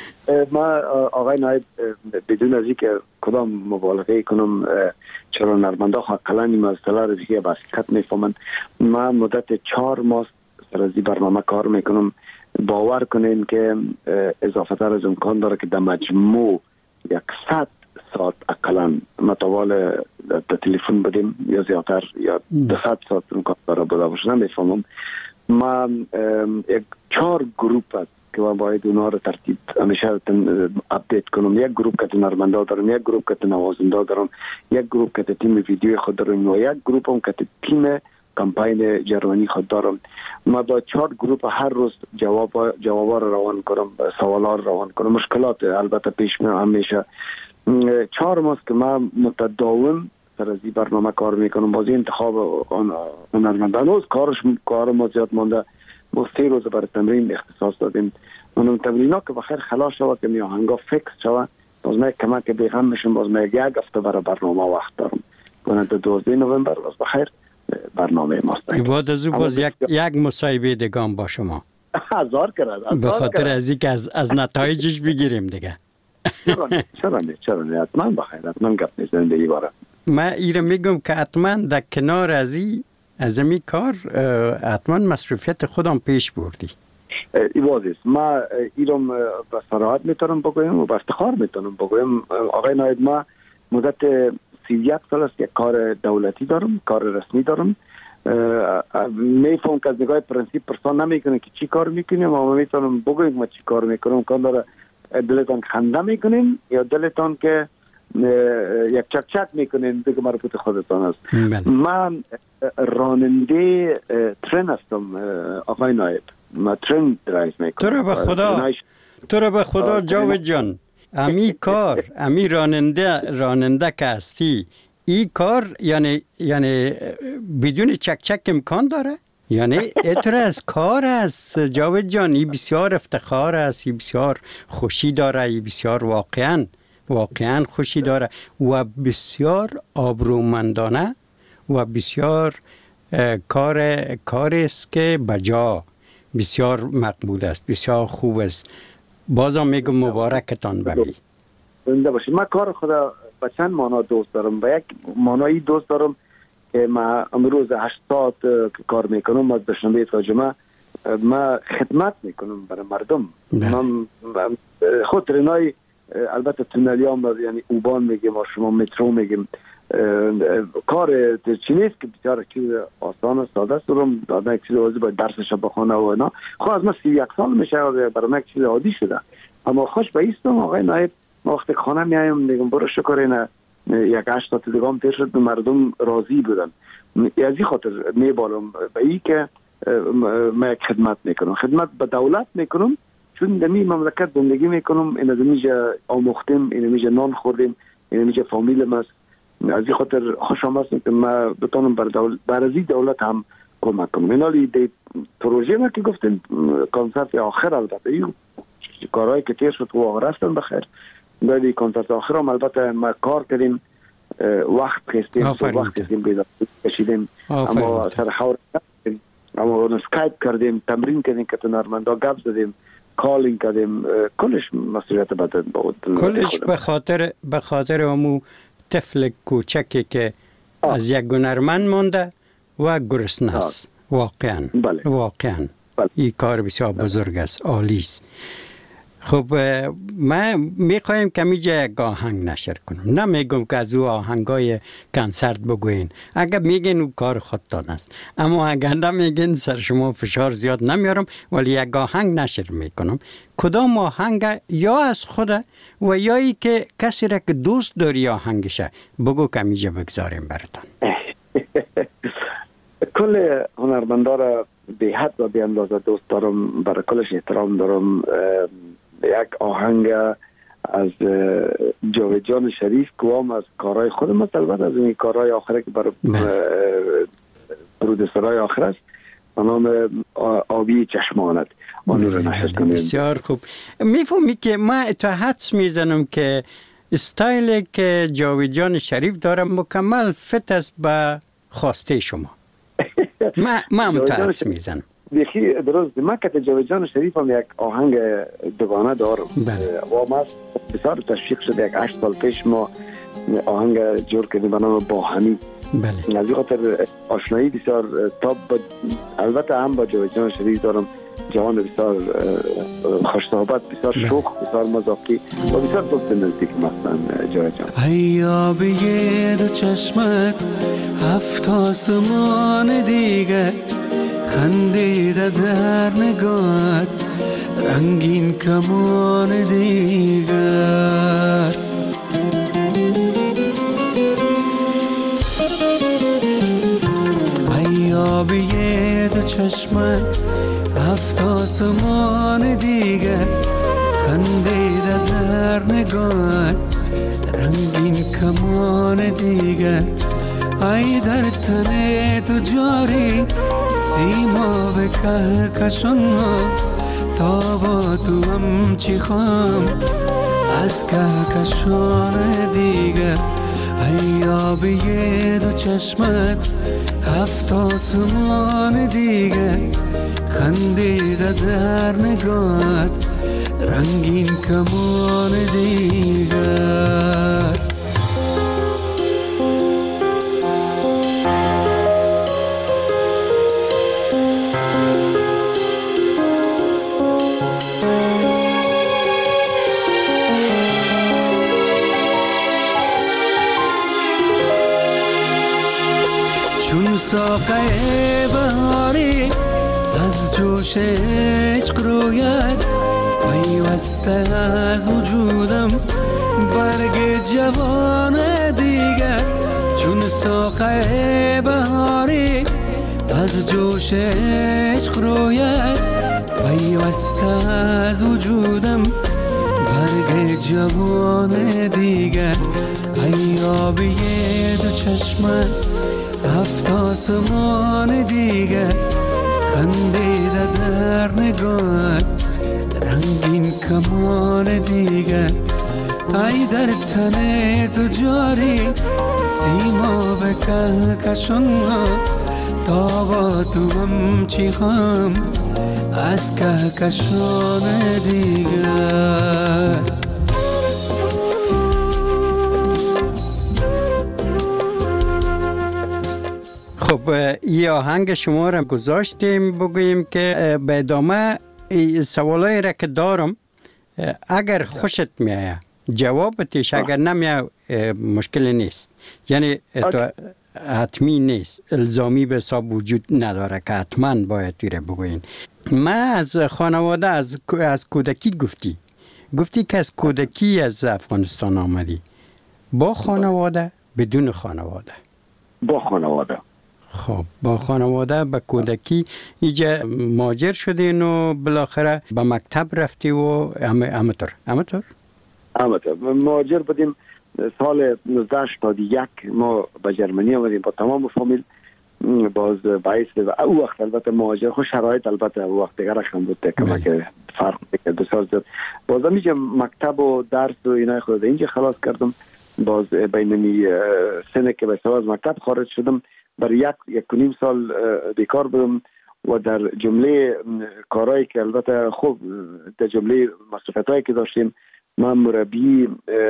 Speaker 2: ما آقای نایب بدون از اینکه کدام مبالغه کنم، چرا نرمنده حقلا این مسئله رو دیگه به حقیقت میفهمن. ما مدت چهار ماه سر از این برنامه کار میکنم. باور کنین که اضافه تر از امکان داره که در مجموع یکصد ساعت اقلا متوال در تلفن بدیم یا زیادتر یا دویست ساعت امکان داره بوده باشه. نمیفهمم. ما یک چهار گروپ هست که من باید اونا رو ترتیب همیشه اپدیت کنم. یک گروپ که هنرمندا دارم، یک گروپ که نوازنده دارم، یک گروپ که تیم ویدیو خود دارم و یک گروپ هم که تیم کمپاین جرمنی خود دارم. ما با چهار گروپ هر روز جواب جوابا رو روان کنم، سوالا رو روان کنم. مشکلات البته پیش میاد همیشه. چهار ماه که ما متداوم سر از این برنامه کار میکنم. بازی انتخاب هنرمندان روز کارش کار ما زیاد مونده. ما سه روز برای تمرین اختصاص دادیم. اونم تمرین ها که بخیر خلاص شود که می آهنگا فکس شود، باز من کمک بیغم میشم. باز من یک هفته برای برنامه وقت دارم. کنند تا دوازده نوامبر باز بخیر برنامه ماست.
Speaker 1: بعد از او باز یک یک مصاحبه دگان با شما.
Speaker 2: هزار کرد.
Speaker 1: به خاطر از اینکه از از نتایجش بگیریم دیگه.
Speaker 2: چرا نه چرا نه چرا نه حتما بخیر حتما گپ میزنیم دیگه باره.
Speaker 1: من ایره میگم که حتما در کنار از این از این کار حتما مصروفیت خودم پیش بردی.
Speaker 2: ای واضح ما ایرم با صراحت میتونم بگویم و با افتخار میتونم بگویم آقای نایب ما مدت سی یک سال است که کار دولتی دارم، کار رسمی دارم. میفهم که از نگاه پرنسیپ پرسان نمیکنه که چی کار میکنیم، اما میتونم بگویم ما چی کار میکنم. کار داره دلتان خنده میکنیم یا دلتان که یک چک چک میکنیم دیگه مربوط خودتان است. من راننده ترن هستم آقای نایب، ما ترن درایو میکنم.
Speaker 1: تو رو به خدا تو رو به خدا جاوید جان امی کار امی راننده راننده که هستی این کار یعنی یعنی بدون چک چک امکان داره؟ یعنی اتر از کار است جاوید جان. این بسیار افتخار است، این بسیار خوشی داره، این بسیار واقعا واقعا خوشی داره و بسیار آبرومندانه و بسیار کار کاری است که بجا بسیار مقبول است، بسیار خوب است. بازم میگم مبارکتان بمی.
Speaker 2: زنده باشید. من کار خدا به چند معنا دوست دارم. به یک معنایی دوست دارم که ما امروز هشت ساعت کار میکنم، از دوشنبه تا جمعه ما خدمت میکنم برای مردم. من خود ترینای البته تونلیام یعنی اوبان میگیم و شما مترو میگیم کار چی نیست که بیچاره چیز آسان است، ساده است. دارم دادن یک چیز عادی باید درسش بخونه و اینا. خب از من سی یک سال میشه برای من یک چیز عادی شده. اما خوش به ایستم آقای نایب، ما وقتی خانه میایم میگم برو شکر اینه یک هشت تا دیگام تیر شد مردم راضی بودن. از این خاطر میبالم به این که ما یک خدمت میکنم، خدمت به دولت میکنم چون در این مملکت زندگی میکنم. این از اینجا آموختیم، این اینجا نان خوردیم، این اینجا فامیلم است. از این خاطر خوشم است که ما بتونم بر دولت بر ازی دولت هم کمک کنم. این حالی دی پروژه ما که گفتیم کنسرت آخر البته این کارهایی که تیر شد و آخر هستن بخیر. ولی کنسرت آخر هم البته ما کار کردیم، وقت خستیم، وقت خستیم بیدار کشیدیم، اما سر حور کردیم، اما اسکایپ کردیم، تمرین کردیم که تنارمندا گپ زدیم، کالینگ کردیم، کلش مسئولیت بدن بود.
Speaker 1: کلش به خاطر به خاطر امو طفل کوچکی که آه. از یک هنرمند مونده و گرسنه است. واقعا
Speaker 2: بله.
Speaker 1: واقعا بله. این کار بسیار بزرگ است، عالی است. خب ما میخوایم که میجا یک آهنگ نشر کنم. نمیگم که از او آهنگای کنسرت بگوین، اگر میگین او کار خودتان است، اما اگر نمیگین سر شما فشار زیاد نمیارم، ولی یک آهنگ نشر میکنم. کدام آهنگ یا از خود و یا ای که کسی را که دوست داری آهنگشه بگو که میجا بگذاریم براتان.
Speaker 2: کل هنرمندا را به حد و به اندازه دوست دارم، برای کلش احترام دارم. یک آهنگ از جاوید جان شریف کوام از کارهای خودم است، البته از این کارهای آخره که برای پرودوسرهای آخر است به نام آبی چشمانت آنی رو نشر کنیم.
Speaker 1: بسیار خوب. میفهمی که من تا حدس میزنم که استایل که جاوید جان شریف داره مکمل فت است به خواسته شما. من من تا حدس میزنم.
Speaker 2: دیگه درست ما که جاوید جان شریف هم یک آهنگ دوگانه دارم و ما بسیار تشویق شد. یک هشت سال پیش ما آهنگ جور کردیم به نام با همی.
Speaker 1: بله.
Speaker 2: از این خاطر آشنایی بسیار تاب با البته هم با جاوید جان شریف دارم. جوان بسیار خوش صحبت، بسیار شوخ، بسیار مذاقی و بسیار دوست نزدیک مثلا جاوید جان.
Speaker 3: هیا بگه دو چشمت هفت آسمان دیگه خندیده در نگاهت رنگین کمان دیگر. ایابیه دو چشمت هفت آسمان دیگر خندیده در نگاهت رنگین کمان دیگر. ای در تن تو جاری سیما به کهکشان تا با تو هم چی خوام از کهکشان دیگر. ای آبی دو چشمت هفت آسمان دیگر، خندیده در نگاهت رنگین کمان دیگر. چون ساقه بهاری از جوش عشق روید، پیوسته از وجودم برگ جوان دیگر. چون ساقه بهاری از جوش عشق روید، پیوسته از وجودم برگ جوان دیگر. ای آبی دو چشمت هفت آسمان دیگر، خندیده در نگاهت رنگین کمان دیگر. ای در تن تو جاری سیما به کهکشان ها، تا با تو هم چی خواهم از کهکشان دیگر.
Speaker 1: خب این آهنگ شما را گذاشتیم بگوییم که به ادامه سوالایی را که دارم اگر خوشت میایه جوابتش، اگر نمیایه مشکلی نیست، یعنی حتمی نیست، الزامی به حساب وجود نداره که حتما باید تیره بگوین. من از خانواده از از کودکی گفتی گفتی که از کودکی از افغانستان آمدی، با خانواده بدون خانواده؟
Speaker 2: با خانواده.
Speaker 1: خب با خانواده به کودکی اینجا مهاجر شدین و بالاخره به مکتب رفتی و همطور همطور
Speaker 2: همطور مهاجر بودیم. سال نوزده هشتاد و یک ما به جرمنی آمدیم با تمام فامیل. باز باعث او وقت البته مهاجر خوش شرایط البته او وقت دیگر رقم بود که که فرق میکرد بسیار زیاد. باز اینجا مکتب و درس و اینای خود اینجا خلاص کردم. باز بینمی سنه که به سواز مکتب خارج شدم، برای یک یک و نیم سال بیکار بودم و در جمله کارهایی که البته خوب در جمله مصرفیتایی که داشتیم، من مربی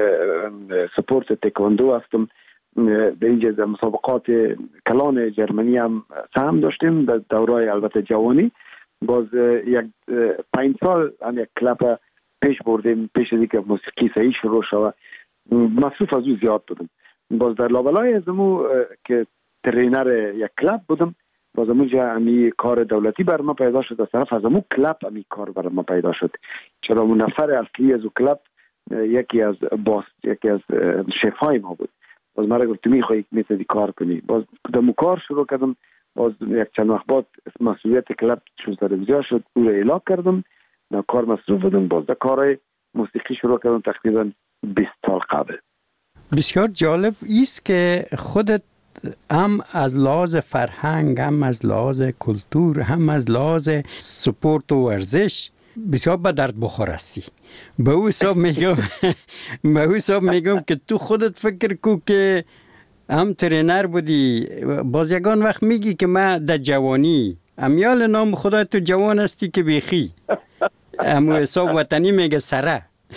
Speaker 2: سپورت تکواندو هستم. در اینجا در مسابقات کلان جرمنی هم سهم داشتیم در دورای البته جوانی. باز یک پنج سال هم یک کلاب پیش بردیم پیش از اینکه موسیقی صحیح شروع شود. مصروف از او زیاد بودم. باز در لابلای از امو که ترینر یک کلاب بودم، باز امونجا امی کار دولتی بر ما پیدا شد. از طرف از امو کلاب امی کار بر ما پیدا شد، چرا اون نفر اصلی از او کلاب یکی از باس یکی از شفای ما بود. باز مرا گفت تو میخوایی میتونی کار کنی. باز دمو کار شروع کردم. باز یک چند وقت بعد مسئولیت کلاب چون سر بزیار شد او را اعلام کردم، در کار مصروف بودم. باز در کارهای موسیقی شروع کردم تقریبا بیست سال قبل.
Speaker 1: بسیار جالب است که خودت هم از لحاظ فرهنگ، هم از لحاظ کلتور، هم از لحاظ سپورت و ورزش بسیار به درد بخور هستی. به او حساب میگم به او حساب میگم که تو خودت فکر کو که هم ترینر بودی. باز یگان وقت میگی که من در جوانی، امیال نام خدا تو جوان هستی که بیخی امو حساب وطنی میگه سره.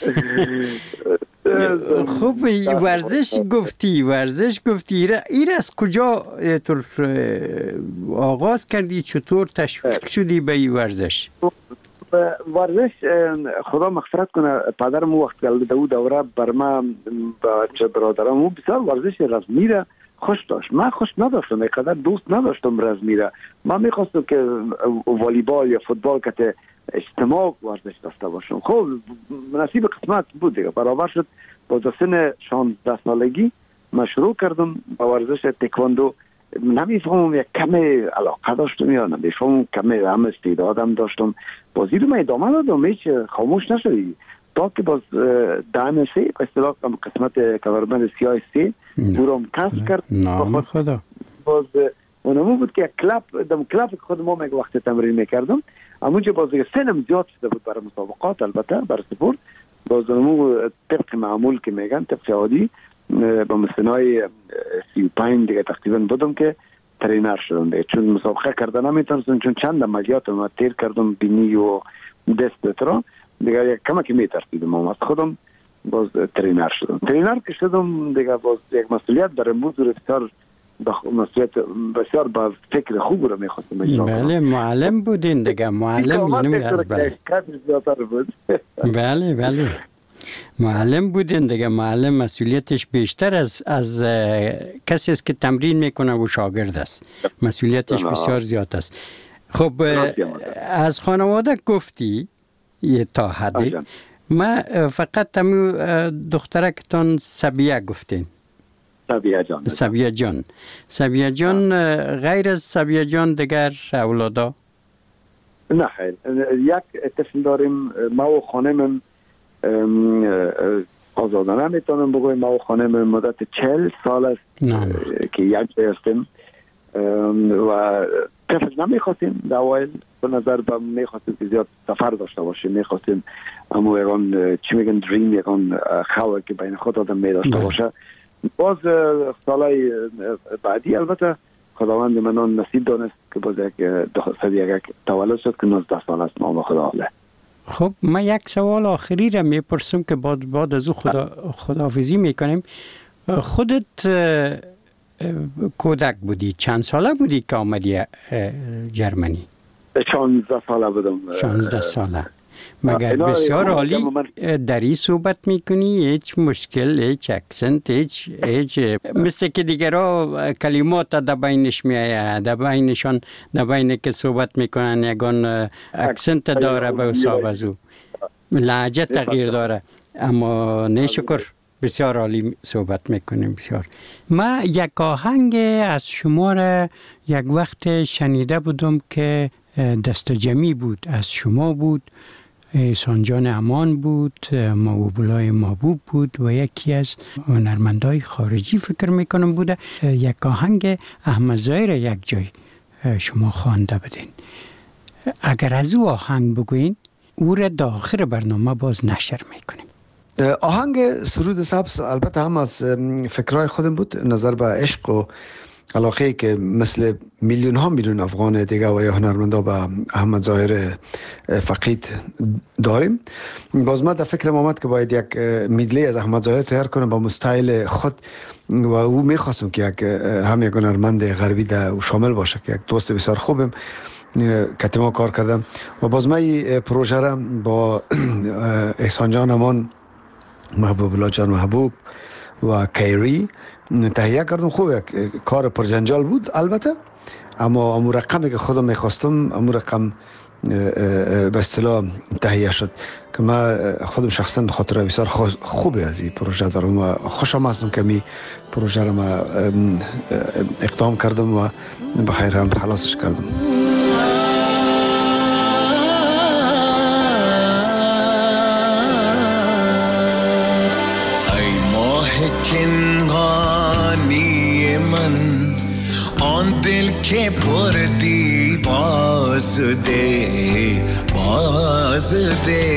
Speaker 1: خوب ورزش گفتی ورزش گفتی ایر از کجا تو آغاز کردی؟ چطور تشویق شدی به این ورزش؟
Speaker 2: ورزش خدا مغفرت کنه پدرم وقت که دو دوره بر من بچه برادرم بسیار ورزش رزمی را خوش داشت. من خوش نداشتم، اینقدر دوست نداشتم رزمی را. من میخواستم که والیبال یا فوتبال که اجتماع ورزش داشته باشم. خب نصیب قسمت بود دیگه، برابر شد. با سن شانزده سالگی من شروع کردم با ورزش تکواندو. نمیفهمم یک کمی علاقه داشتم یا نمیفهمم کمی هم استعدادم داشتم. بازی رو من ادامه دادم، هیچ خاموش نشدی تا که باز دهن سه به اصطلاح قسمت کمربند سیاه سه برام کسب کرد.
Speaker 1: نام خدا.
Speaker 2: باز اونمو بود که کلاب دم کلاب خود ما یک وقت تمرین میکردم. همونجا باز سنم زیاد شده بود برای مسابقات، البته برای سپورت. باز اونمو طبق معمول که میگن طبق عادی با مسنای سی و پنج دیگه تقریبا بودم که ترینر شدم دیگه، چون مسابقه کردن نمیتونستم، چون چند عملیات ما تیر کردم بینی و دست ترا دیگه یک کمکی میترسیدم، اما از خودم باز ترینر شدم. ترینر که شدم دیگه باز یک مسئولیت برام بود، بسیار مسئولیت بسیار با فکر خوب رو میخواستم اجرا کنم.
Speaker 1: بله معلم بودین دیگه، معلم اینو بله بله بله معلم بودین دیگه. معلم مسئولیتش بیشتر از از کسی است که تمرین میکنه و شاگرد است، مسئولیتش بسیار زیاد است. خب از خانواده گفتی یه تا حدی، ما فقط همون دخترکتان سبیه گفتین.
Speaker 2: سبیه جان.
Speaker 1: سبیه جان. سبیه جان غیر از سبیه جان دیگر اولادا؟
Speaker 2: نه خیر، یک طفل داریم، ما و خانمم آزادانه میتونم بگویم، ما و خانمم مدت چهل سال است که یک جای هستیم و طفل نمیخواستیم در اوایل، به نظر با میخواستیم که زیاد سفر داشته باشیم، میخواستیم اما یکان چی میگن دریم، یکان خواه که بین خود آدم میداشته باشه. باز سالای بعدی البته خداوند منان نصیب دانست که باز یک صدیق تولد شد که نوزده سال است، نام خدا حاله.
Speaker 1: خب ما یک سوال آخری را میپرسم که بعد بعد از او خدا خداحافظی میکنیم. خودت کودک بودی، چند ساله بودی که آمدی جرمنی؟
Speaker 2: شانزده ساله بودم.
Speaker 1: شانزده ساله. مگر بسیار عالی دری صحبت میکنی، هیچ مشکل، هیچ اکسنت، هیچ هیچ مثل که دیگرها کلمات در بینش میآید، در بینشان در بین که صحبت میکنن یگان اکسنت داره به حساب از او، لهجه تغییر داره، اما نه شکر بسیار عالی صحبت میکنیم. بسیار. ما یک آهنگ از شما را یک وقت شنیده بودم که دست جمعی بود، از شما بود، احسان جان امان بود، موبولای محبوب بود و یکی از هنرمندای خارجی فکر میکنم بوده. یک آهنگ احمد ظاهر یک جای شما خوانده بدین. اگر از او آهنگ بگوین او را در آخر برنامه باز نشر میکنیم.
Speaker 4: آهنگ سرود سبز البته هم از فکرهای خودم بود، نظر به عشق و علاقه که مثل میلیون ها میلیون افغان دیگه و یا هنرمندا به احمد ظاهر فقید داریم. باز ما در فکرم آمد که باید یک میدلی از احمد ظاهر تیار کنم با مستایل خود و او میخواستم که یک هم یک هنرمند غربی در شامل باشه که یک دوست بسیار خوبم کتما کار کردم و باز ما این پروژه را با احسان جان امان، محبوب الله جان محبوب و کیری تهیه کردم. خوب کار پرجنجال بود البته، اما امو رقمی که خودم میخواستم امو رقم به اصطلاح تهیه شد که ما خودم شخصا خاطره بسیار خوبی از این پروژه دارم و خوشم هستم که می پروژه را ما اقدام کردم و بخیر هم خلاصش کردم.
Speaker 5: दिल के पर्दी बाज दे बाज दे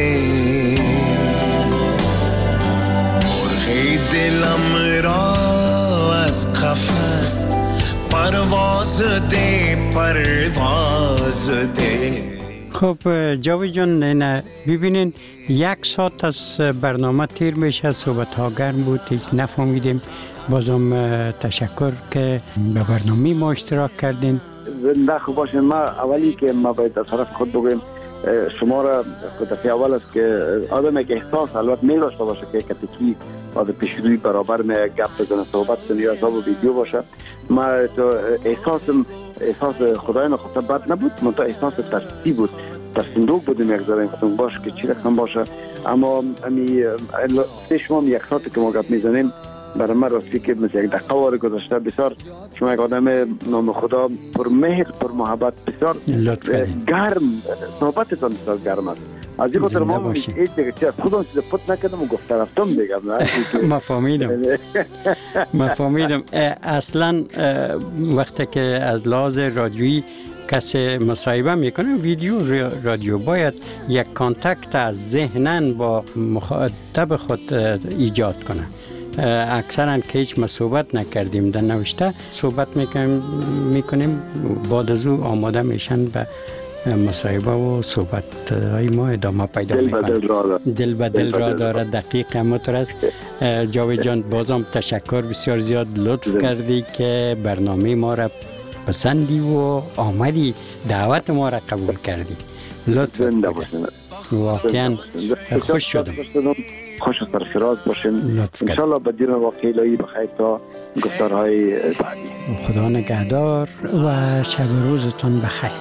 Speaker 5: مرغی دلم را از قفس پرواز ده پرواز ده.
Speaker 1: خب جاوید جان نه ببینین یک ساعت از برنامه تیر میشه، صحبت ها گرم بود، هیچ نفهمیدیم. بازم تشکر که به برنامه ما اشتراک کردین.
Speaker 2: زنده خوب باشین. ما اولی که ما باید از طرف خود بگویم شما را دفعه اول است که آدم یک احساس البته می داشته باشه که کتکی آدم پیشروی برابر می گپ بزنه، صحبت کنه یا حساب ویدیو باشه. ما تو احساسم احساس خدای نخواسته بد نبود، منتها احساس ترسی بود، ترسندوق بودیم یک ذره گفتم باش که چی رقم باشه. اما امی شما یک ساعت که ما گپ میزنیم برای من راستی که مثل یک دقیقه وارد گذاشته. بسیار شما یک آدم نام خدا پر مهر پر محبت، بسیار گرم، صحبتتان بسیار گرم است. از این خاطر ما هیچ دیگه چیز خودم چیز پت نکردم و گفته رفتم دیگه.
Speaker 1: ما فهمیدم ما فهمیدم. اصلا وقتی که از لحاظ رادیویی کسی مصاحبه میکنه ویدیو رادیو باید یک کانتکت از ذهنن با مخاطب خود ایجاد کنه. اکثرا که هیچ ما صحبت نکردیم در نوشته صحبت میکنیم میکنیم بعد از او آماده میشن به مصاحبه و صحبت های ما ادامه پیدا میکنه. دل به دل را داره. دقیق همونطور است. جاوید جان بازم تشکر بسیار زیاد لطف کردی که برنامه ما را پسندی و آمدی دعوت ما را قبول کردی. لطف واقعا خوش شدم.
Speaker 2: خوش و سرفراز باشین. انشالله بدین واقعی لایی بخیر تا گفتارهای بعدی.
Speaker 1: خدا نگهدار و شب روزتون بخیر.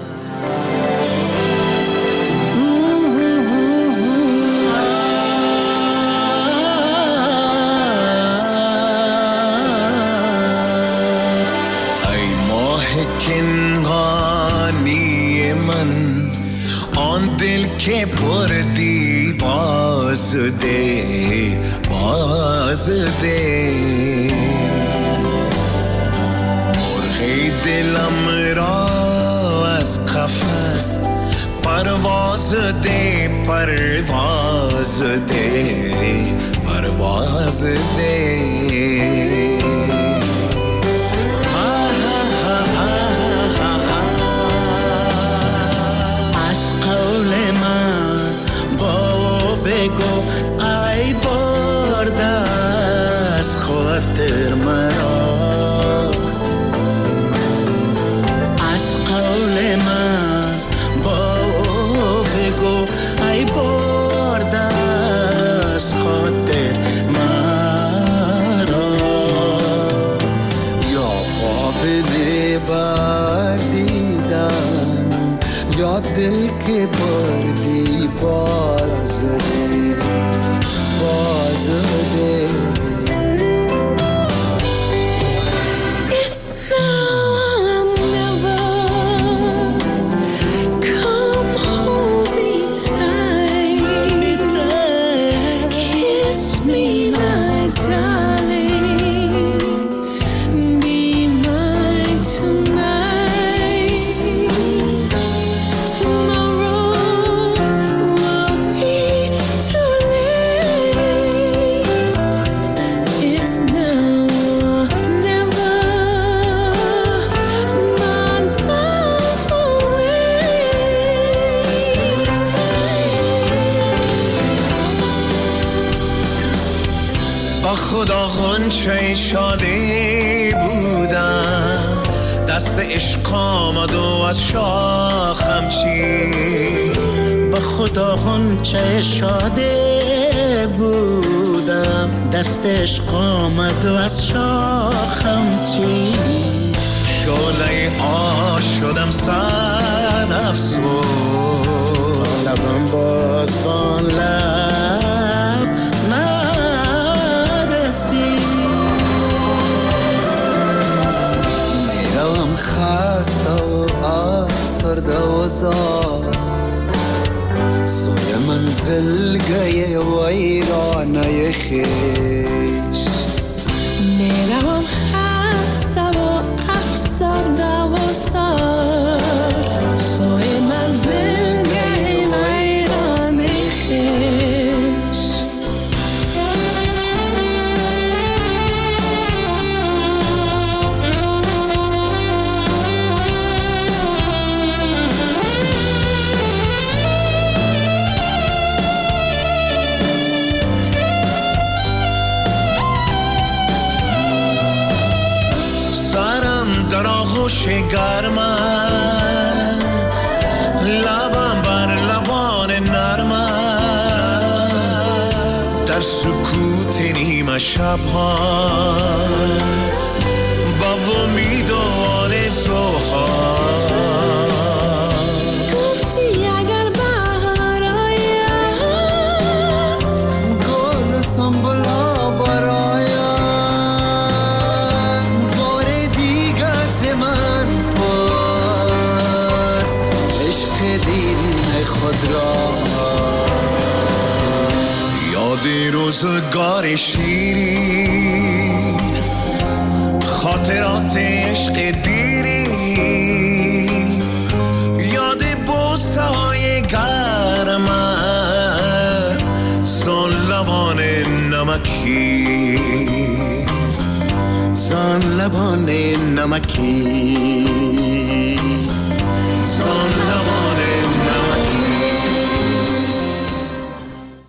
Speaker 5: کنگانی من آن دل که بردی باز ده باز ده مرغ دلم را از قفس پرواز ده پرواز ده پرواز ده بگو ای برده از خاطر مرا از قول من با بگو ای برده از خاطر مرا
Speaker 3: یا قابل بردیدن یا دل که بردی باز ده باز ده
Speaker 5: خدا غنچه شاده بودم دست عشق آمد و از شاخم چی
Speaker 6: با خدا غنچه شاده بودم دست عشق آمد و از شاخم چی
Speaker 5: شعله آش شدم صد افسوس
Speaker 6: لبم باز بان لب
Speaker 3: میروم خسته و افسرده و زار سوی منزلگه ویرانه خویش
Speaker 7: میروم خسته و افسرده و زار سوی منزلگه ویرانه خویش
Speaker 5: در آغوش گرمم لبم بر لبان نرمم در سکوت نیمه شبها با امید و آرزوها
Speaker 7: گفتی اگر بهار آید
Speaker 3: گل سنبلا برایم
Speaker 5: یاد روزگار شیرین خاطرات عشق دیرین یاد بوسه های گرمم سن لب لبان نمکی
Speaker 6: زان لبان نمکی
Speaker 5: زان لبان